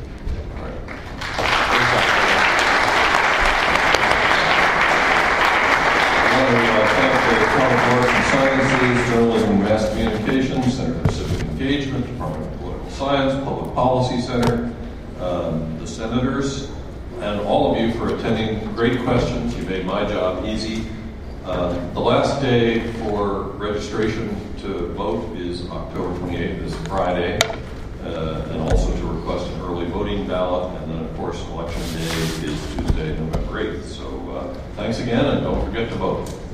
Sciences, Journalism and Mass Communications, Center for Civic Engagement, Department of Political Science, Public Policy Center, um, the senators, and all of you for attending. Great questions. You made my job easy. Um, the last day for registration to vote is October twenty-eighth, this Friday, uh, and also to request an early voting ballot. And then, of course, Election Day is Tuesday, November eighth. So uh, thanks again, and don't forget to vote.